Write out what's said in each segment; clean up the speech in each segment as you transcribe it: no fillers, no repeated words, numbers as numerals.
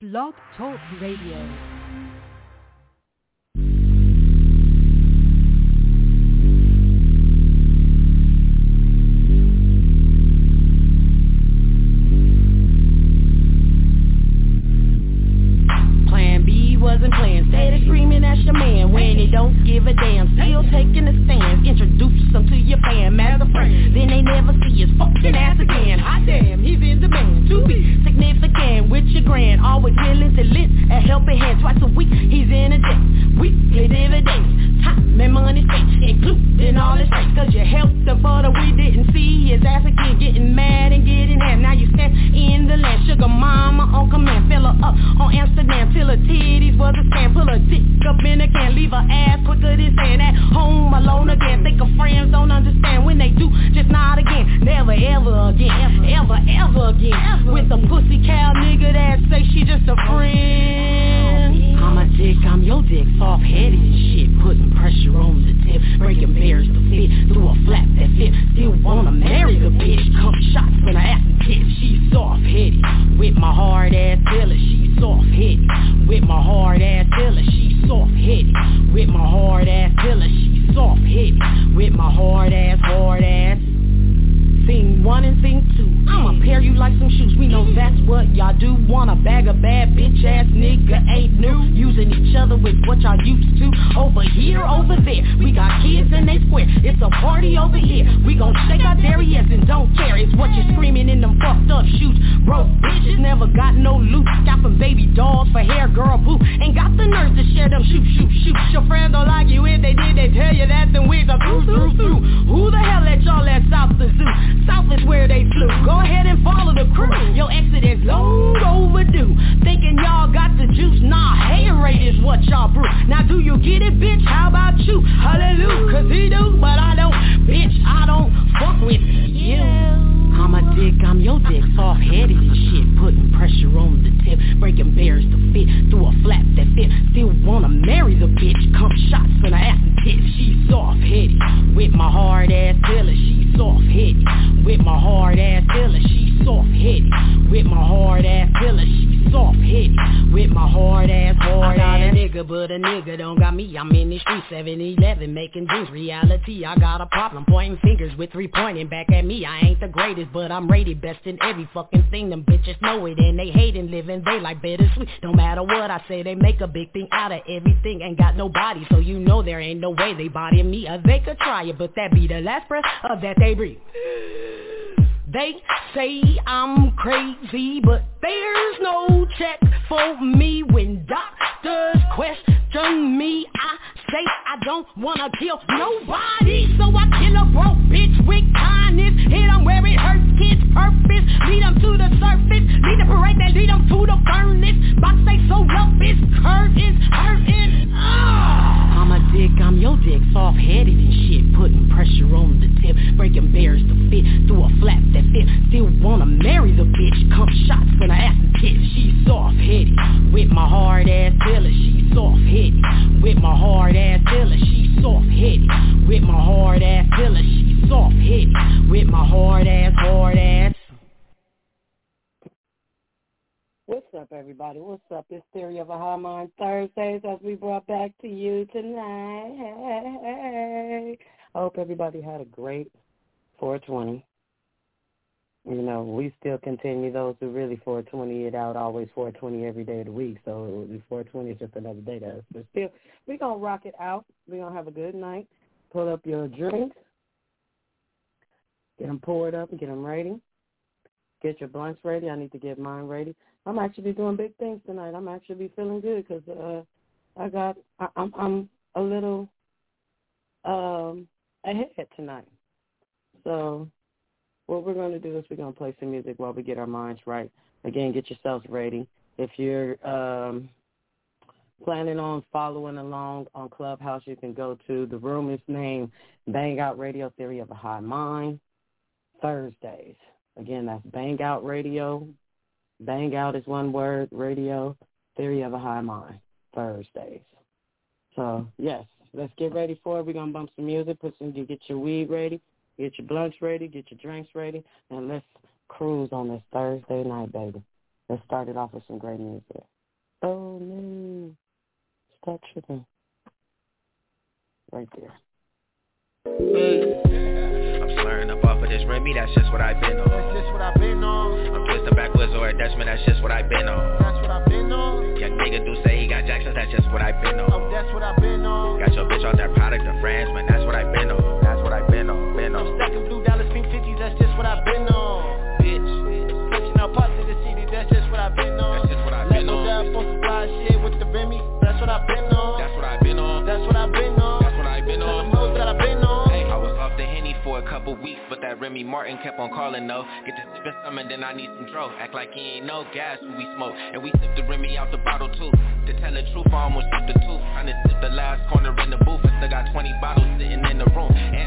Blog Talk Radio. Wasn't playing, steady screaming at your man when he don't give a damn. Still taking a stand, introduce them to your fan as a friend. Then they never see his fucking ass again. Hot damn, he's in demand to be significant with your grand. Always willing to lend a helping hand twice a week. He's in a debt, weekly dividends, time and money spent, including all his rates. Cause you helped him for the we didn't see his ass again. Getting mad and getting ham. Now you stand in the land. Sugar mama on command, fill her up on Amsterdam till her titties was a scam. Pull a dick up in a can, leave her ass quicker than sand. At home alone again, think her friends don't understand. When they do, just nod again. Never ever again, ever again. With a pussy cow nigga that say she just a friend. I'm a dick, I'm your dick, soft-headed and shit. Putting pressure on the tip, breaking barriers to fit through a flap that fit. Still wanna marry the bitch. Come shots when I ask the kid. She's soft-headed with my hard ass filler. She's soft-headed with my hard ass filler. She's soft-headed with my hard ass filler. She's soft-headed with my hard ass. Scene 1 and scene 2, I'ma pair you like some shoes. We know that's what y'all do. Wanna bag a bad bitch ass nigga ain't new. Using each other with what y'all used to. Over here, over there, we got kids and they square. It's a party over here. We gon' shake our derrieres and don't care. It's what you're screaming in them fucked up shoes. Broke bitches never got no loot. Scalping baby dolls for hair, girl boo. Ain't got the nerve to share them shoot. Your friends don't like you if they did. They tell you that them wigs are through. Who the hell let y'all let South the zoo? South is where they flew. Go ahead and follow the crew. Your exit is long overdue. Thinking y'all got the juice. Nah, haterade is what y'all brew. Now do you get it, bitch? How about you? Hallelujah, cause he do, but I don't. Bitch, I don't fuck with you. I'm a dick, I'm your dick, soft-headed and shit. Putting pressure on the tip, breaking barriers to fit through a flap that fit. Still wanna marry the bitch. Come shots when I ask the tip. She's soft-headed with my hard ass filler. She's soft-headed with my hard ass filler. She's soft-headed with my hard ass filler. She's soft-headed with my hard ass. I got a nigga, but a nigga don't got me. I'm in the street 7-11 making dreams reality. I got a problem pointing fingers with 3 pointing back at me. I ain't the greatest, but I'm rated best in every fucking thing. Them bitches know it and they hating living. They like bittersweet. No matter what I say, they make a big thing out of everything. Ain't got no body, so you know there ain't no way they body me. Or they could try it, but that be the last breath that they breathe. They say I'm crazy, but there's no check for me. When doctors question me, I say I don't wanna kill nobody, so I kill a broke bitch with kindness. Hit 'em where it hurts, kids purpose. Lead 'em to the surface, lead the parade that lead 'em to the furnace. Box they so up, it's curtains hurting. I'm a dick, I'm your dick, soft-headed and shit. Putting pressure on the tip, breaking barriers to fit through a flap that fit. Still wanna marry the bitch. Come shots when I ask the kid. She's soft-headed with my hard ass filler. She's soft-headed with my hard ass filler. She's soft-headed with my hard ass filler. She's soft-headed with my hard ass. What's up, everybody? What's up? It's Theory of a High Mind Thursdays as we brought back to you tonight. Hey. I hope everybody had a great 420. You know, we still continue those who really 420 it out, always 420 every day of the week. So 420 is just another day to us. But still, we're going to rock it out. We're going to have a good night. Pull up your drinks. Get them poured up and get them ready. Get your blunts ready. I need to get mine ready. I'm actually doing big things tonight. I'm actually feeling good because I'm a little ahead tonight. So what we're going to do is we're going to play some music while we get our minds right. Again, get yourselves ready. If you're planning on following along on Clubhouse, you can go to the room is named Bang Out Radio Theory of a High Mind Thursdays. Again, that's Bang Out Radio. Bang Out is one word, radio, Theory of a High Mind, Thursdays. So, yes, let's get ready for it. We're going to bump some music, you get your weed ready, get your blunts ready, get your drinks ready, and let's cruise on this Thursday night, baby. Let's start it off with some great music. Oh, no. Stop tripping. Right there. I'm slurring up off of this Remy, that's just what I've been on. That's just what I've been on. I'm twisting backwards or a Dutchman, that's just what I've been on. That's what I've been on. Young nigga do say he got Jacksons, that's just what I've been on. Oh, that's what I've been on. Got your bitch off that product of France, man, that's what I've been on. That's what I've been on, been on. I'm stacking blue dollars, pink 50s, that's just what I've been on. Bitch, touching out parts of the city, that's just what I've been on. That's just what I've been on. Level up on some fly shit with the Remy, that's what I've been on. That's what I've been on. That's what I've been on. That's what I've been on. Tell them hoes that I've been on. Hey, I was off the Henny for a couple weeks, but that Remy Martin kept on calling though. Get to sipping some and then I need some dro. Act like he ain't no gas when we smoke. And we sip the Remy out the bottle too. To tell the truth, I almost sipped the tooth. I done sipped the last corner in the booth. I still got 20 bottles sitting in the room. And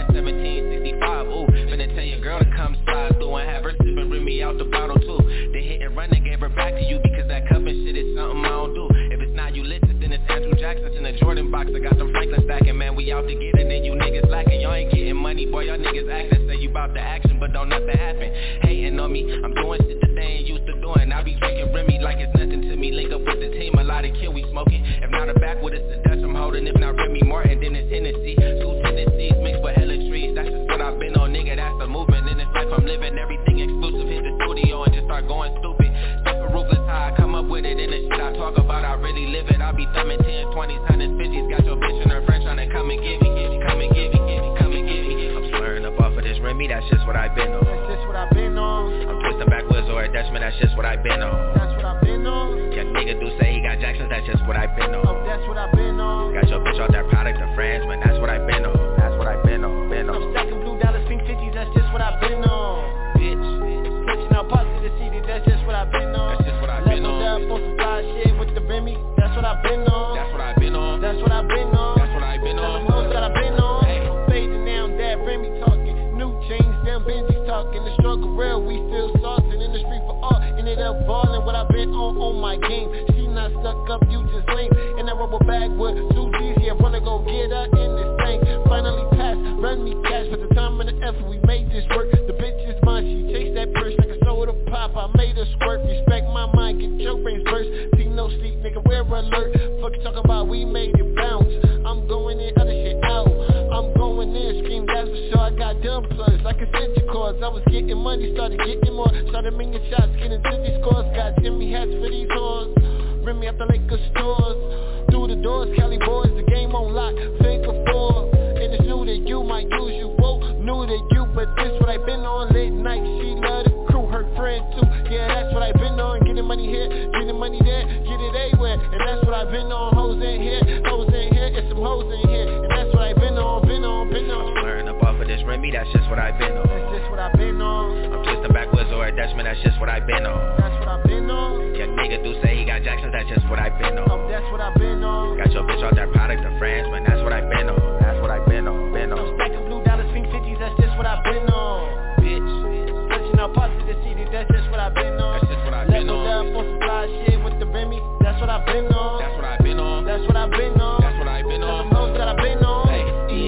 1765, ooh. Finna tell your girl to come slide through and have her sipping Remy out the bottle too. Then hit and run and gave her back to you because that cup and shit is something I don't do. If it's not you listen, then it's Andrew Jackson's in the Jordan box. I got them Franklin stacking, man, we out to get it. And you niggas lacking, y'all ain't getting money, boy, y'all niggas acting. Say you bout the action, but don't nothing happen. Hating on me, I'm doing shit that they ain't used to doing. I be drinking Remy like it's nothing to me. Link up with the team, a lot of kill we smoking. If not a backwood, it's a Dutch I'm holding. If not Remy Martin, then it's Hennessy. Two Tennessees mixed with hella trees. That's just what I've been on, nigga, that's the movement. In this life I'm living, everything exclusive. Hit the studio and just start going stupid. Super ruthless how I come up with it. And the shit I talk about, I really live it. I be thumbing 10s, 20s, 100s, 50s. Got your bitch and her friend tryna come and get me. Come and get me, come and get me. I'm slurring up off of this Remy, that's just what I've been on. That's just what I've been on. I'm twisting backwards or a Dutchman, that's just what I've been on. That's what I've been on. Young nigga do say he got Jacksons, that's just what I've been on. Oh, that's what I've been on. Got your bitch off that product of France, man, that's what I've been on. That's what I've been on, been on. I'm stacking blue dollars, pink 50s, that's just what I've been on. Bitch, touching out parts of the city, that's just what I've been on. That's just what I've been on. Leveled up on some fly shit with the Remy, that's what I've been on. That's what I've been on. That's what I've been on. That's what I've been on. Tell them hoes that I've been on. Hey. Fading now, that Remy talking. New chains, them Benjis talking. The struggle real, we still saucing in the street for all. Ended up balling what I've been on my game. She not stuck up, you just lame. In that rubber bag with 2 G's, yeah, wanna go get her in this thing. Finally passed, run me cash for the time and the effort. We made this work. The bitch is mine, she chased that purse like a soda pop. I made her squirt, respect my mind, get your brains burst. See no sleep, nigga, we're alert. Fuck you talking about, we made it bounce. I'm going in, other shit out. I'm going in, scream that's for sure. I got dumb plugs like a Santa Claus. I was getting money, started getting more. Started making shots, getting to these scores. Got Jimmy hats for these whores. Remy at the Lakers stores. Through the doors, Cali boys, the game on lock. Fake a four. And it's new that you might use you. Whoa, new that you, but this what I been on late night. She love the crew, her friend too. Yeah, that's what I been on. Getting money here, getting money there, get it everywhere. And that's what I been on. Hoes in here, and some hoes in here. And that's what I been on, been on. I'm slurring up off of this Remy, that's just what I've been on. That's just what I've been on. I'm twisting backwards or a Dutchman, that's just what I've been on. That's what I've been on. Young nigga do say he got Jacksons, that's just what I've been on. Oh, that's what I've been on. Got your bitch off that product of France, man, that's what I've been on. That's what I've been on, been on. I'm stacking blue dollars, pink 50s, that's just what I've been on. Bitch, touching out parts of the city, that's just what I've been on. That's just what I've been on. Leveled up on some fly shit with the Remy, that's what I've been on. That's what I've been on. That's what I've been on. That's what I've been on. Tell them hoes that I've been on. Hey.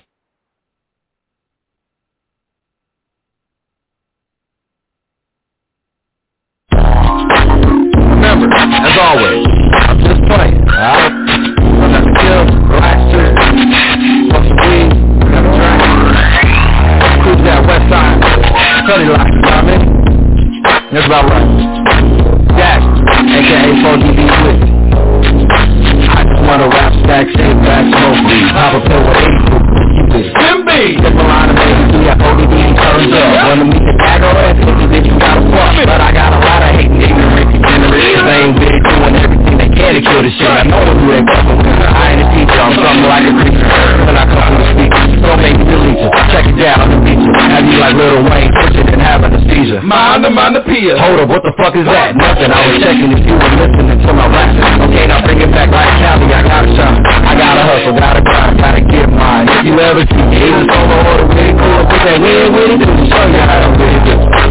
Remember, as always, I'm just playing, alright? Don't have to kill, relax, chill, smoke some weed, have a drink, cruise that west side, study life, you know what I mean? That's about right. Jack, aka 4DB with I just wanna rap, stack, shake, back, smoke weed, pop a pill with 80 proof, keep it Simby! Step a line of baby, do that 4DB turns up. Wanna meet the tag or that 50 bitch, you gotta fuck. But I got a lot of hating ignorant degenerates, cause they ain't big doing everything they can to kill the shit. I know who they fucking with. I ain't a teacher, I'm something like a creature. When I come from the speaker, don't make me delete you. Check it down on the feature. Have you like Lil Wayne, pushing and having a seizure. Mind the Pia. Hold up, what the fuck is that? Nothing, I was checking if you were listening to my rap. Okay, now bring it back like Cali, I gotta shop. I gotta hustle, gotta grind, gotta get mine. If you ever see me, even solo or the way cool, put that weird with it, show you how to really do it.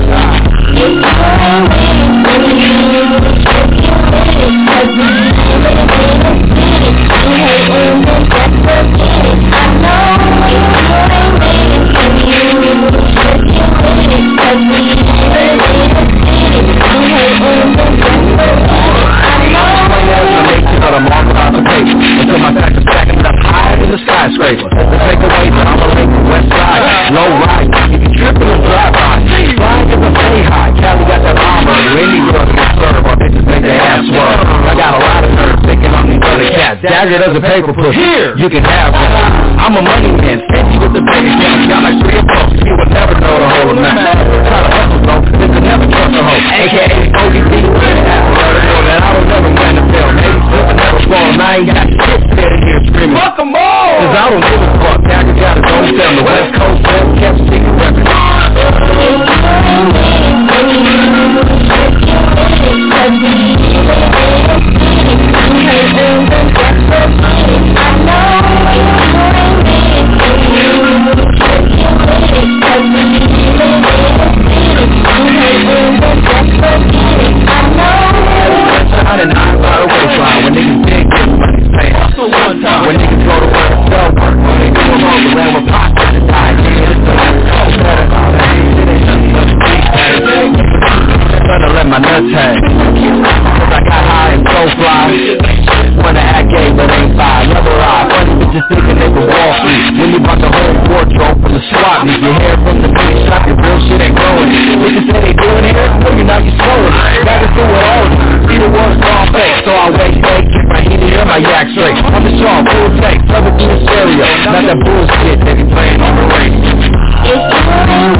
Dagger doesn't pay for pussy. Here, you can have one. I'm a money man, stingy with the bank account. Got like 3 or 4, you would never know the whole amount. Try to hustle though, this could never trust a hoe. AKA ODB, let her know that I don't never plan to fail. Maybe slip and never fall, and I ain't got shit sitting here screaming. Fuck them all! Cause I don't give a fuck, Dagger got his own sound. The West Coast West kept secret records. And I by the waistline when niggas dig this money pay. So one time when niggas go to work, sell work. When niggas go home to land with pots at the time. It's the last cold better all that shit ain't nothing but a big thing. Tryna let my nuts hang. Cause I got high and so fly. Wanna act gay but ain't bi. Never lie. Funny bitches thinking they can walk me. When you bought the whole wardrobe from the swap meet. You hear from the big shop, your real shit ain't growing. Niggas say they doing it, well you know you swollen. Gotta do it all. Either one's all fake, so I wait, keep my heat in my yak straight. I'm the strong, full take, cover through the stereo. Not that bullshit they be playing on the radio. If you ain't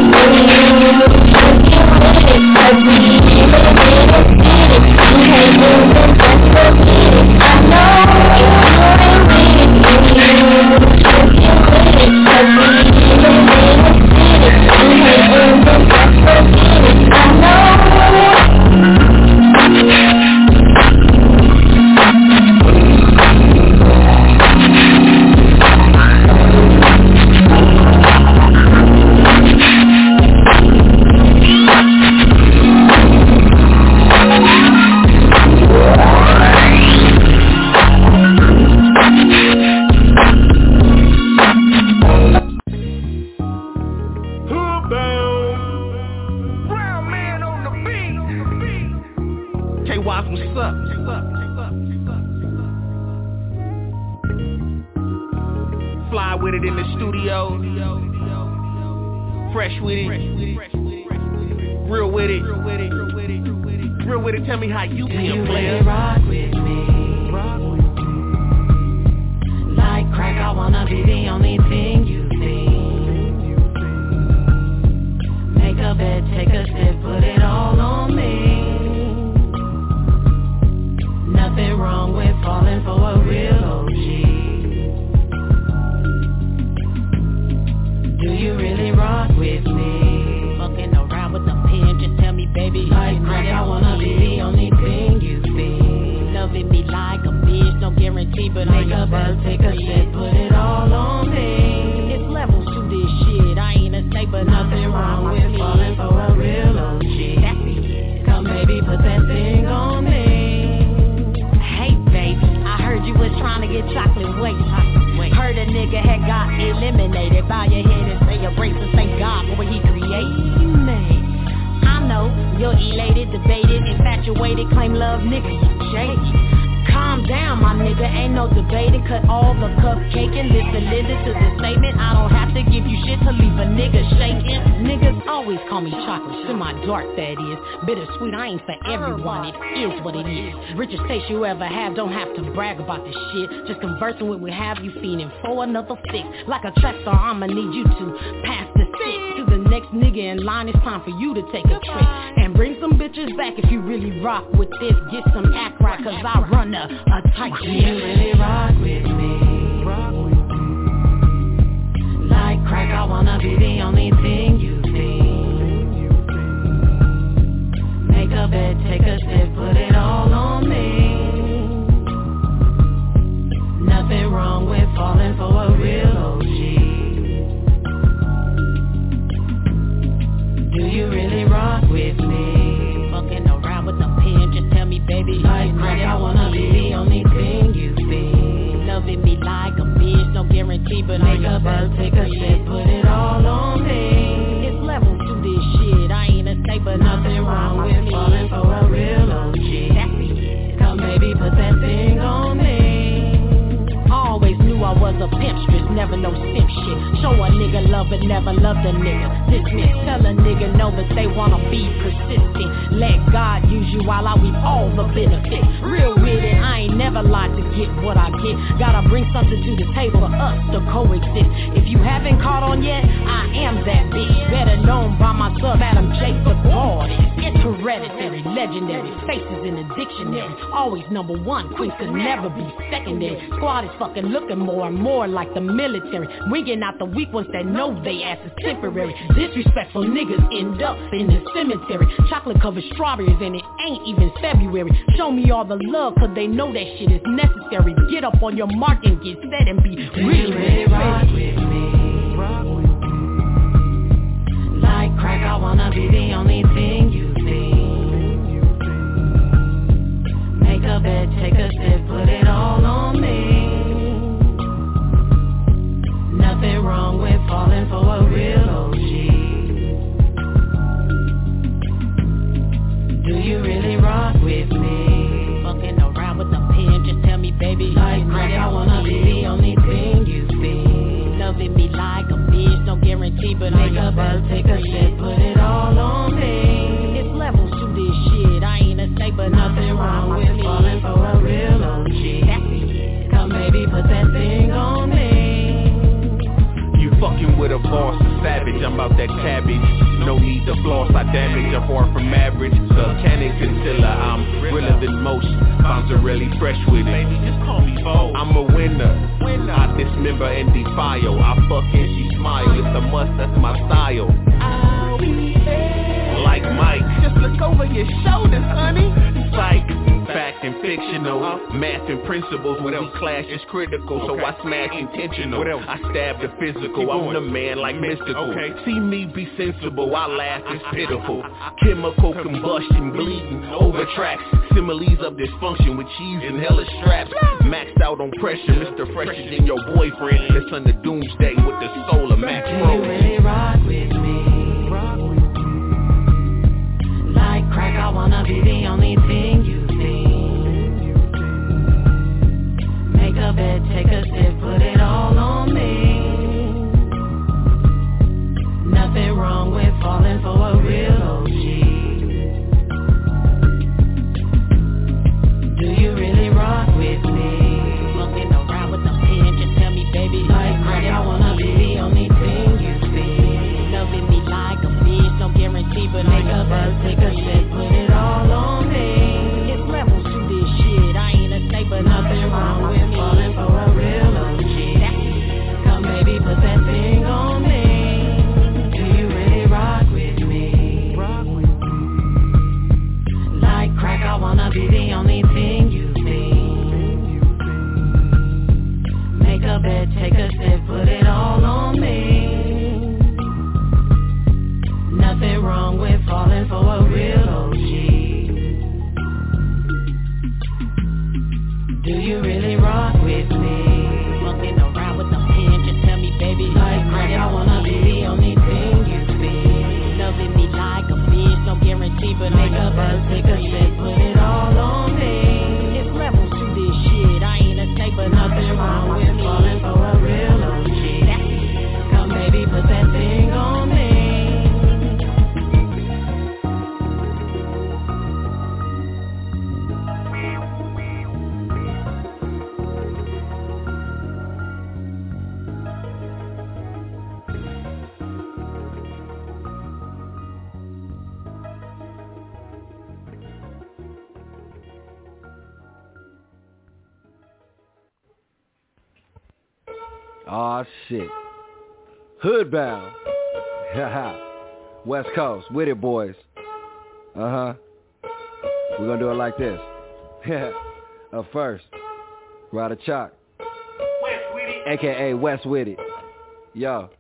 you ever have, don't have to brag about this shit. Just conversing with have you feeding for another fix. Like a track star, I'ma need you to pass the stick to the next nigga in line. It's time for you to take a trip and bring some bitches back. If you really rock with this, get some act right, cause I run a tight ship. You really rock with me. Like crack, I wanna be the only thing you see. Make a bed, take a sip, put it all on me. Nothing wrong with falling for a real OG. Do you really rock with me? Fucking around with the pen, just tell me, baby. Like crack, I wanna be the only thing you see. Loving me like a bitch, no guarantee, but make a bird, take a sip, put it all on me. It's levels to this shit, I ain't a snake, but nothing wrong with falling for a real OG. That's it. Come baby, put that thing on me. Always knew I was a pimpstress, never no simp shit. Show a nigga love but never loved a nigga. Dismiss, tell a nigga no but they wanna be persistent. Let God use you while I reap all the benefits. Real with it, I ain't never lied to get what I get. Gotta bring something to the table for us to coexist. If you haven't caught on yet, I am that bitch. Better known by my sub, Adam J. the Bard. It's hereditary, legendary, faces in the dictionary. Always number one, queens could never be secondary. Squad is fucking looking more and more like the military. Ringing out the weak ones that know they ass is temporary. Disrespectful niggas end up in the cemetery. Chocolate covered strawberries and it ain't even February. Show me all the love cause they know that shit is necessary. Get up on your mark and get set and be really rock with me. Like crack, I wanna be the only thing you see. Make a bed, take a sip, put it all on me. Nothing wrong with falling for a real OG. Do you really rock with me? Fucking around with the pen, just tell me baby. Like crack, I wanna be the only thing you feel. Loving me like a bitch, no guarantee, but make a bed, take a sip, put it all on me. It's levels to this shit, I ain't a snake, but nothing wrong with falling for a real OG. Come baby, put that thing on me. You fucking with a boss, a savage, I'm out that cabbage. No need to floss, I damage, I'm far from average. Subcanic until I'm realer than most. Bounce are really fresh with it. Baby, just call me Bo. I'm a winner. I dismember and defile. I fuck and she smile. It's a must, that's my style. I'll be there. Like Mike. Just look over your shoulders, honey. Psych. Fact and fictional, math and principles. When we clash is critical, so I smash intentional. I stab the physical, I'm the man like mystical. See me be sensible, I laugh, it's pitiful. Chemical combustion, bleeding over tracks. Similes of dysfunction with cheese and hella straps. Maxed out on pressure, Mr. Fresher than your boyfriend. That's under doomsday with the soul of Max Pro. You really rock with me. Like crack, I wanna be the only thing you see. Make a bed, take a sip, put it all on me. Nothing wrong with falling for a real OG. Do you really rock with me? Smoking around with the pen, just tell me baby. Like crack, I wanna be the only thing you see. Loving me like a bitch, no guarantee, but make a buzz, take a sip, put it all on me. It's levels to this shit, I ain't a snake, but nothing wrong with me. Falling for a real OG. Come baby, put that thing on me. Do you really rock with me? Like crack, I wanna be the only thing you see. Make a bed, take a sip, put it all on me. Nothing wrong with falling for a real OG. Do you really rock with me? Fucking around with the pen, just tell me baby. Like crack, I wanna be the only thing you feel. Loving me like a bitch, no guarantee, but make a buzz, take a sip, put it all on me. It's levels to this shit, I ain't a snake, but nothing wrong with me. Falling for a real OG. Come baby, put that thing on me. Aw, shit. Hoodbound. West Coast. With it, boys. We're gonna do it like this. Up first, Ryder Chalk. A.K.A. West With It. Yo.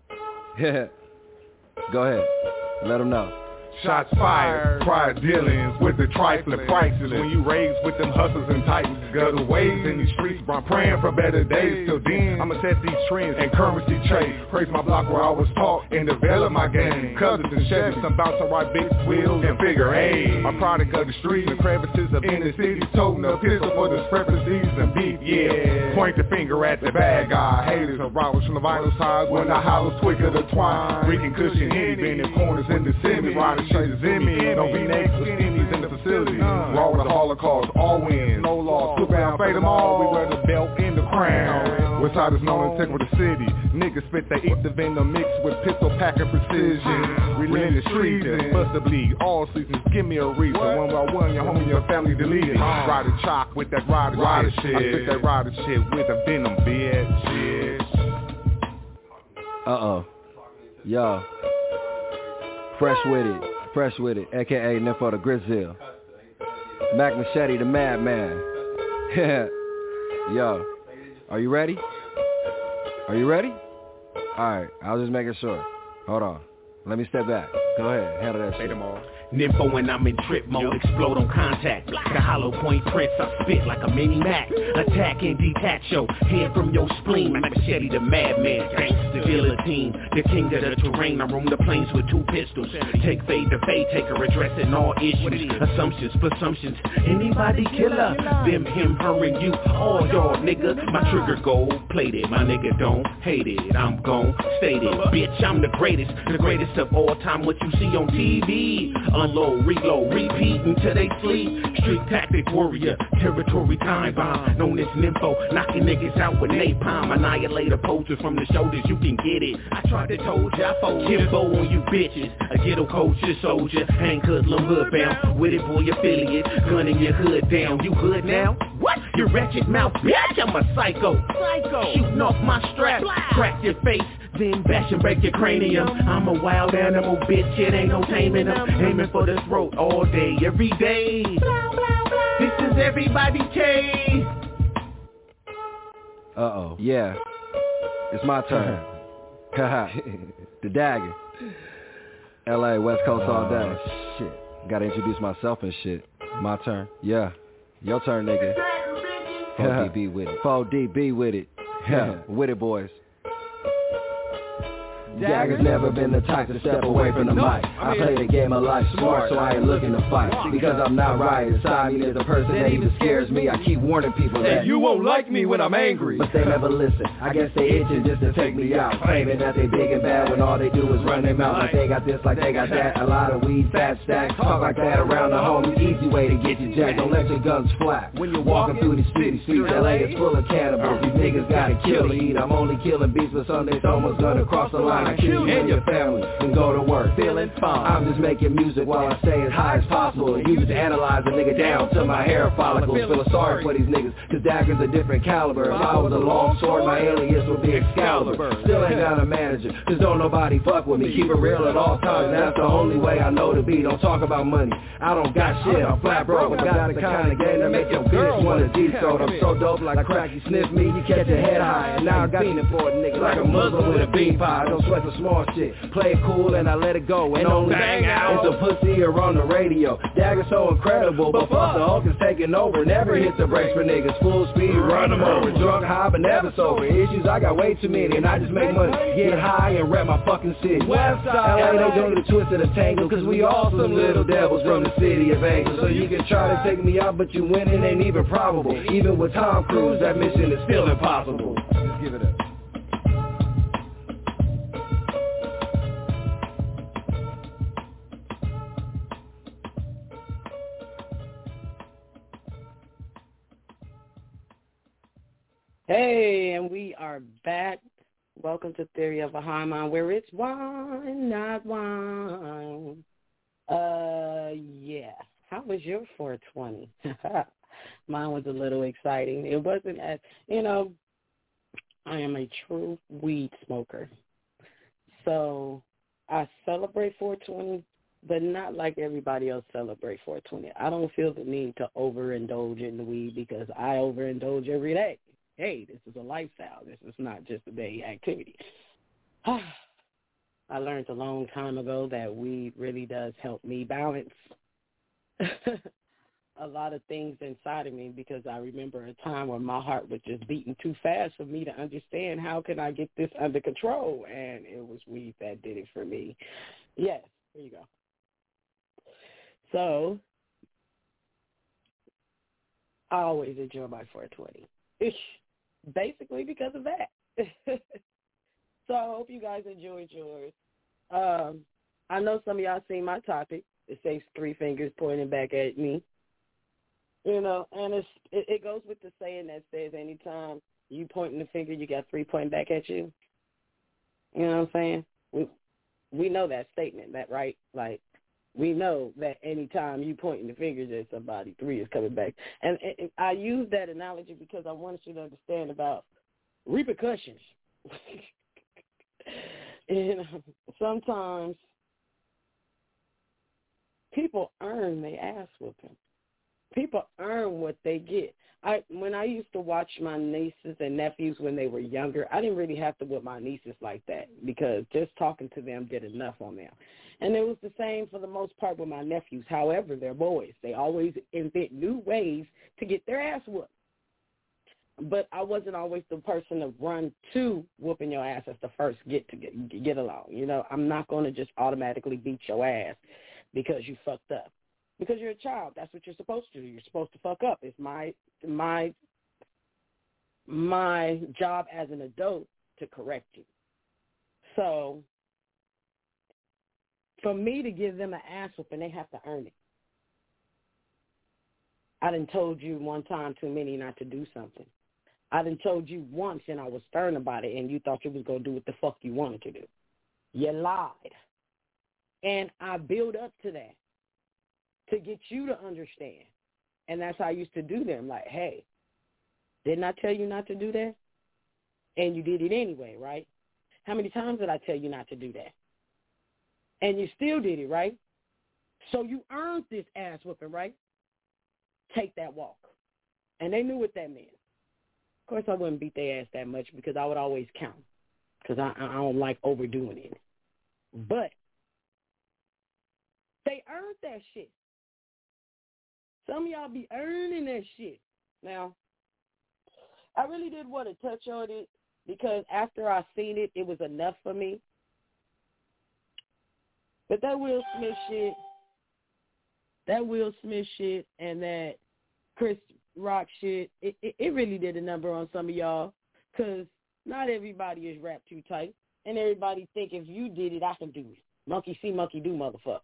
Go ahead. Let them know. Shots fired, prior dealings with the trifling prices. When you raised with them hustlers and titans, gutter ways in these streets, I'm praying for better days. Till then, I'ma set these trends and currency trade. Praise my block where I was taught and develop my game. Cousins and Chevys, I'm about to ride big wheels and figure eight. I'm product of the streets, the crevices of inner cities, toting a pistol for discrepancies and beef, yeah. Point the finger at the bad guy. Haters and robbers from the vital sides when I hollow twicker the twine. Freaking cushion hitty, bending corners in the semi, riding shaders in me. No V-necks with skinnies in the facility. Raw with the Holocaust, all wins, no loss. Put down, fade them all. We wear the belt Beside is known as Tech with the city. Niggas spit they eat the venom mixed with pistol packing precision. Relentless treason, bust the bleed, all seasons, give me a reason. One by one, your home and your family deleted. Rider chalk with that rider shit. I spit that rider shit with a venom, bitch. Yo. Fresh with it, aka Nympho the Grizzle. Mac Machete the Madman. Yo, are you ready? Alright, I was just making sure. Hold on. Let me step back. Go ahead, handle that shit. Nympho when I'm in trip mode, explode on contact. Like a hollow point prince, I spit like a mini Mac. Attack and detach your head from your spleen. Machete the madman, gangsta guillotine. The king of the terrain, I roam the plains with 2 pistols. Take fade to fade, taker addressing all issues. Assumptions, presumptions, anybody killer. Them, him, her, and you, all y'all nigga. My trigger gold plated, my nigga don't hate it. I'm gon' state it, bitch, I'm the greatest of all time. What you see on TV, unload, reload, repeat until they sleep. Street tactic warrior, territory time bomb, known as Nympho, knocking niggas out with napalm. Annihilate opposers from the shoulders, you can get it. I tried to told ya, I fold Kimbo on you bitches. A ghetto culture soldier, ain't hoodlum hood bound. With it boy affiliate, gunning your hood down. You hood now? What? You wretched mouth, bitch, I'm a psycho. Shooting off my strap, crack your face, then bash and break your cranium. I'm a wild animal, bitch, it ain't no taming them. Aiming for the throat all day, every day. This is everybody K. Yeah, it's my turn. The dagger. LA, West Coast all day. Shit, gotta introduce myself and shit. My turn. Yeah, your turn, nigga. 4DB with it. 4DB with it. Yeah, with it, boys. Dagger's never been the type to step away from the mic. I play the game of life smart, so I ain't looking to fight. Because I'm not right inside me, there's a person that even scares me. I keep warning people that you won't like me when I'm angry, but they never listen. I guess they itching just to take me out, claiming that they big and bad when all they do is run their mouth. Like they got this, like they got that. A lot of weed, fat stacks, talk like that around the home. Easy way to get you jacked. Don't let your guns flap when you're walking through the streets. LA is full of cannibals. These niggas gotta kill to eat. I'm only killing beats, but Sunday's almost gonna cross the line. I kill you and your family and go to work feeling fine. I'm just making music while I stay as high as possible. And you just analyze a nigga down to my hair follicles. Feeling sorry for these niggas, cause Dagger's a different caliber. If I was a long sword, my alias would be Excalibur. Still ain't got a manager, cause don't nobody fuck with me. Keep it real at all times, that's the only way I know to be. Don't talk about money, I don't got shit, I'm flat broke. I got the kind of game that make your bitch wanna decode. I'm so dope like crack, you sniff me, you catch your head high. And now I got it for a nigga like a Muslim with a bean pie. Don't sweat the small shit, play it cool and I let it go. And only bang out it's a pussy or on the radio. Dagger's so incredible, but fuck the Hulk is taking over. Never hit the brakes for niggas, full speed, run them over. Drunk, high, but never sober. Issues, I got way too many, and I just make money, get high and rep my fucking city. LA, they do the twist of the tangle, cause we all some little devils from the city of angels. So you can try to take me out, but you winning ain't even probable. Even with Tom Cruise, that mission is still impossible. Just give it up. Hey, and we are back. Welcome to Theory of a High Mind, where it's wine, not wine. Yeah. How was your 420? Mine was a little exciting. It wasn't as, I am a true weed smoker. So I celebrate 420, but not like everybody else celebrate 420. I don't feel the need to overindulge in the weed because I overindulge every day. Hey, this is a lifestyle. This is not just a day activity. I learned a long time ago that weed really does help me balance a lot of things inside of me, because I remember a time when my heart was just beating too fast for me to understand how can I get this under control, and it was weed that did it for me. Yes, here you go. So I always enjoy my 420. Basically because of that. So I hope you guys enjoyed yours. I know some of y'all seen my topic. It says 3 fingers pointing back at me. You know, and it goes with the saying that says anytime you pointing the finger, you got 3 pointing back at you. You know what I'm saying? We know that statement, that right? Like, we know that anytime you pointing the fingers at somebody, 3 is coming back. And I use that analogy because I want you to understand about repercussions. And sometimes people earn their ass whooping. People earn what they get. When I used to watch my nieces and nephews when they were younger, I didn't really have to whip my nieces like that because just talking to them did enough on them. And it was the same for the most part with my nephews. However, they're boys. They always invent new ways to get their ass whooped. But I wasn't always the person to run to whooping your ass as the first get along. You know, I'm not going to just automatically beat your ass because you fucked up. Because you're a child. That's what you're supposed to do. You're supposed to fuck up. It's my job as an adult to correct you. So for me to give them an ass whooping, they have to earn it. I done told you one time too many not to do something. I done told you once and I was stern about it and you thought you was going to do what the fuck you wanted to do. You lied. And I build up to that to get you to understand. And that's how I used to do them. Like, hey, didn't I tell you not to do that? And you did it anyway, right? How many times did I tell you not to do that? And you still did it, right? So you earned this ass whooping, right? Take that walk. And they knew what that meant. Of course, I wouldn't beat their ass that much because I would always count because I don't like overdoing it. But they earned that shit. Some of y'all be earning that shit. Now, I really did want to touch on it because after I seen it, it was enough for me. But that Will Smith shit and that Chris Rock shit, it really did a number on some of y'all because not everybody is wrapped too tight. And everybody think if you did it, I can do it. Monkey see, monkey do, motherfuckers.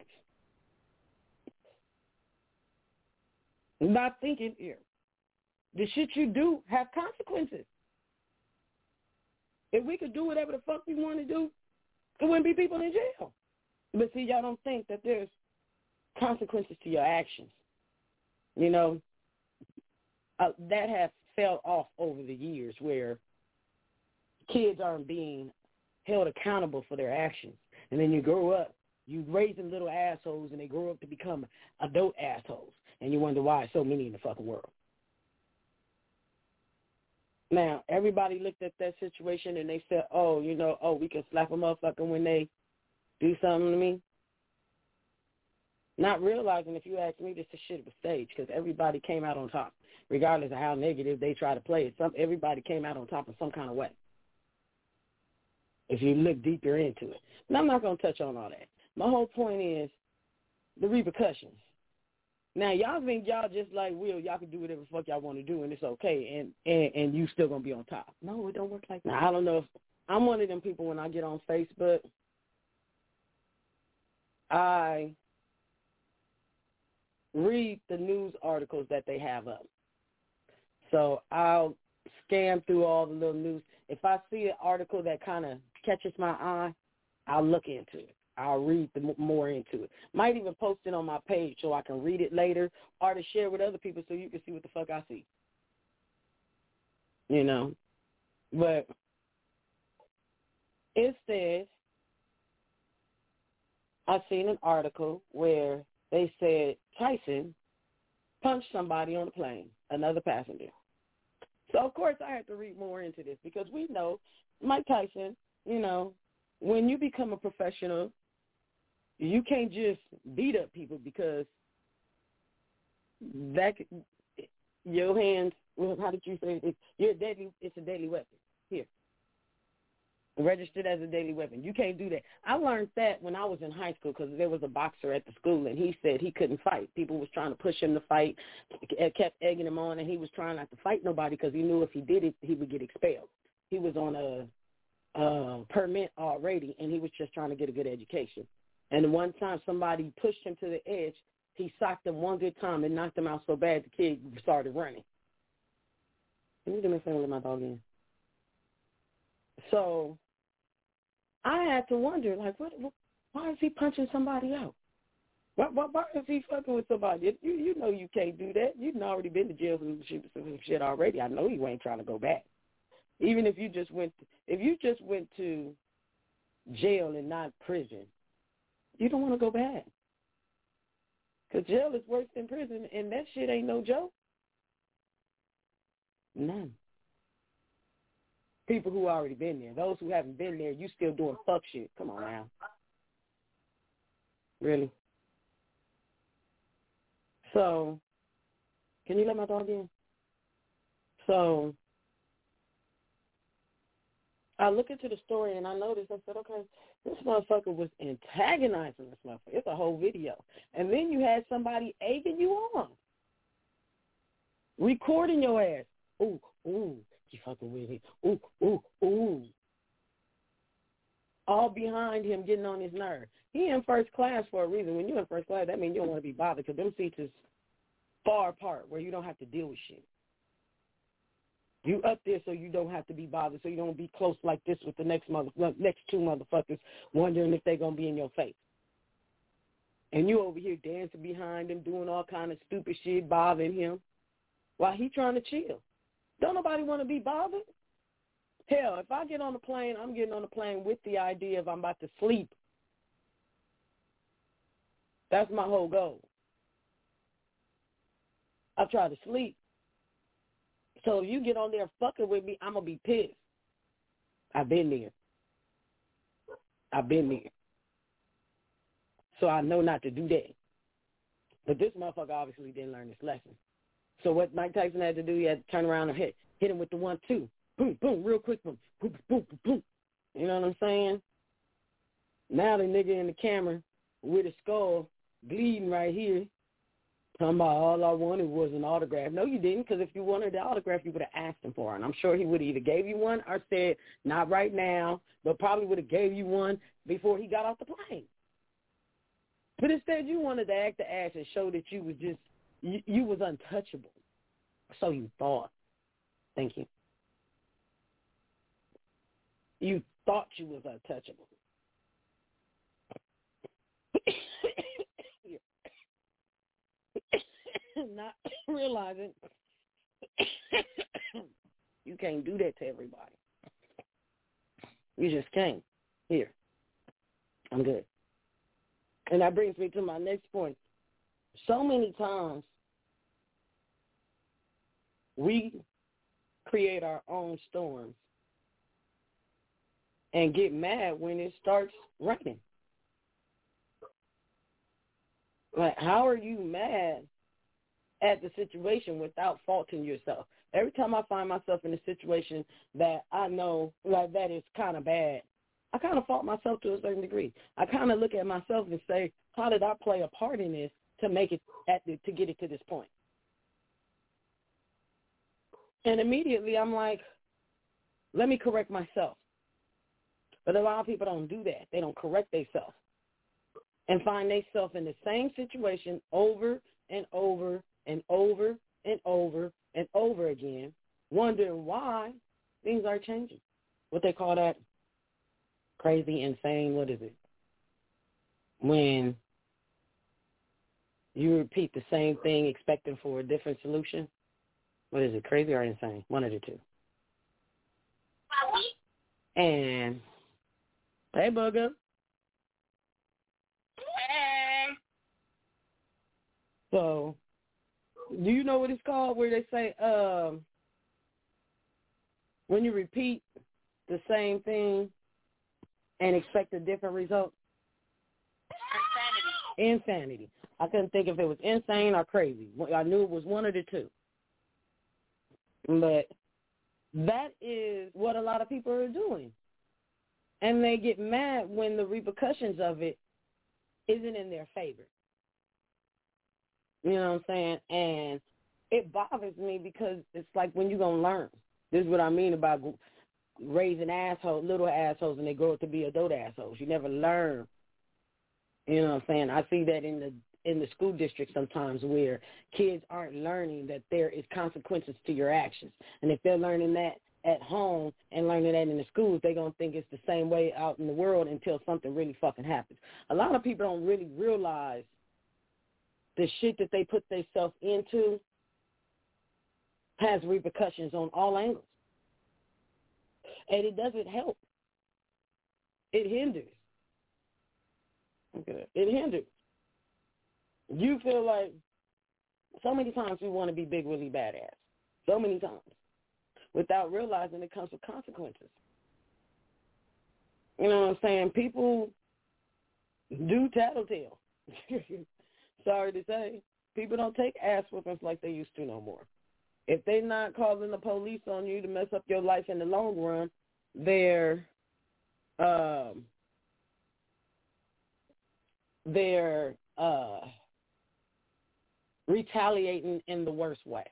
Not thinking here. The shit you do have consequences. If we could do whatever the fuck we want to do, there wouldn't be people in jail. But see, y'all don't think that there's consequences to your actions. You know, that has fell off over the years where kids aren't being held accountable for their actions. And then you grow up, you raise them little assholes, and they grow up to become adult assholes. And you wonder why so many in the fucking world. Now, everybody looked at that situation and they said, we can slap a motherfucker when they do something to me. Not realizing, if you ask me, this shit was staged because everybody came out on top. Regardless of how negative they try to play it, everybody came out on top in some kind of way. If you look deeper into it. And I'm not going to touch on all that. My whole point is the repercussions. Now, y'all think y'all just like Will, y'all can do whatever the fuck y'all want to do and it's okay and you still going to be on top. No, it don't work like that. Now, I don't know if I'm one of them people when I get on Facebook, I read the news articles that they have up. So I'll scan through all the little news. If I see an article that kind of catches my eye, I'll look into it. I'll read more into it. Might even post it on my page so I can read it later or to share with other people so you can see what the fuck I see. You know? But it says, I've seen an article where they said Tyson punched somebody on the plane, another passenger. So, of course, I had to read more into this because we know Mike Tyson, you know, when you become a professional, you can't just beat up people because that your hands, well, how did you say it? It's a deadly weapon. Here. Registered as a deadly weapon. You can't do that. I learned that when I was in high school because there was a boxer at the school, and he said he couldn't fight. People was trying to push him to fight, kept egging him on, and he was trying not to fight nobody because he knew if he did it, he would get expelled. He was on a permit already, and he was just trying to get a good education. And one time somebody pushed him to the edge, he socked him one good time and knocked him out so bad the kid started running. Can you do me a favor with my dog in? So I had to wonder, like, why is he punching somebody out? Why is he fucking with somebody? You know you can't do that. You've already been to jail for some shit already. I know you ain't trying to go back. Even if you just went to jail and not prison, you don't want to go back. Because jail is worse than prison, and that shit ain't no joke. None. People who already been there. Those who haven't been there, you still doing fuck shit. Come on now. Really? So, can you let my dog in? So, I look into the story and I noticed, I said, okay, this motherfucker was antagonizing this motherfucker. It's a whole video. And then you had somebody egging you on. Recording your ass. Ooh, you fucking with it. Ooh. All behind him getting on his nerve. He in first class for a reason. When you're in first class, that means you don't want to be bothered because them seats is far apart where you don't have to deal with shit. You up there so you don't have to be bothered, so you don't be close like this with the next two motherfuckers wondering if they're going to be in your face. And you over here dancing behind him, doing all kind of stupid shit, bothering him while he trying to chill. Don't nobody want to be bothered? Hell, if I get on the plane, I'm getting on the plane with the idea of I'm about to sleep. That's my whole goal. I try to sleep. So if you get on there fucking with me, I'm going to be pissed. I've been there. So I know not to do that. But this motherfucker obviously didn't learn his lesson. So what Mike Tyson had to do, he had to turn around and hit him with the 1-2. Boom, boom, real quick, boom, boom, boom, boom, boom. You know what I'm saying? Now the nigga in the camera with his skull bleeding right here, talking about all I wanted was an autograph. No, you didn't, because if you wanted the autograph, you would have asked him for it. And I'm sure he would have either gave you one or said, not right now, but probably would have gave you one before he got off the plane. But instead, you wanted to act the ass and show that you was just, you was untouchable. So you thought. Thank you. You thought you was untouchable. Not realizing you can't do that to everybody. You just can't. Here. I'm good. And that brings me to my next point. So many times we create our own storms and get mad when it starts raining. Like, how are you mad at the situation without faulting yourself? Every time I find myself in a situation that I know like that is kind of bad, I kind of fault myself to a certain degree. I kind of look at myself and say, how did I play a part in this to make it to get it to this point? And immediately I'm like, let me correct myself. But a lot of people don't do that. They don't correct themselves and find themselves in the same situation over and over and over and over and over again, wondering why things are changing. What they call that? Crazy, insane, what is it? When you repeat the same thing expecting for a different solution. What is it, crazy or insane? One of the two. And, hey, Bugger. So, do you know what it's called where they say when you repeat the same thing and expect a different result? Insanity. I couldn't think if it was insane or crazy. I knew it was one of the two. But that is what a lot of people are doing. And they get mad when the repercussions of it isn't in their favor. You know what I'm saying? And it bothers me because it's like, when you going to learn? This is what I mean about raising little assholes, and they grow up to be adult assholes. You never learn. You know what I'm saying? I see that in in the school district sometimes where kids aren't learning that there is consequences to your actions. And if they're learning that at home and learning that in the schools, they're going to think it's the same way out in the world until something really fucking happens. A lot of people don't really realize the shit that they put themselves into has repercussions on all angles. And it doesn't help. It hinders. Okay. It hinders. You feel like so many times we want to be Big Willie Badass. So many times. Without realizing it comes with consequences. You know what I'm saying? People do tattletale. Sorry to say. People don't take ass whoopings like they used to no more. If they're not calling the police on you to mess up your life in the long run, they're retaliating in the worst way.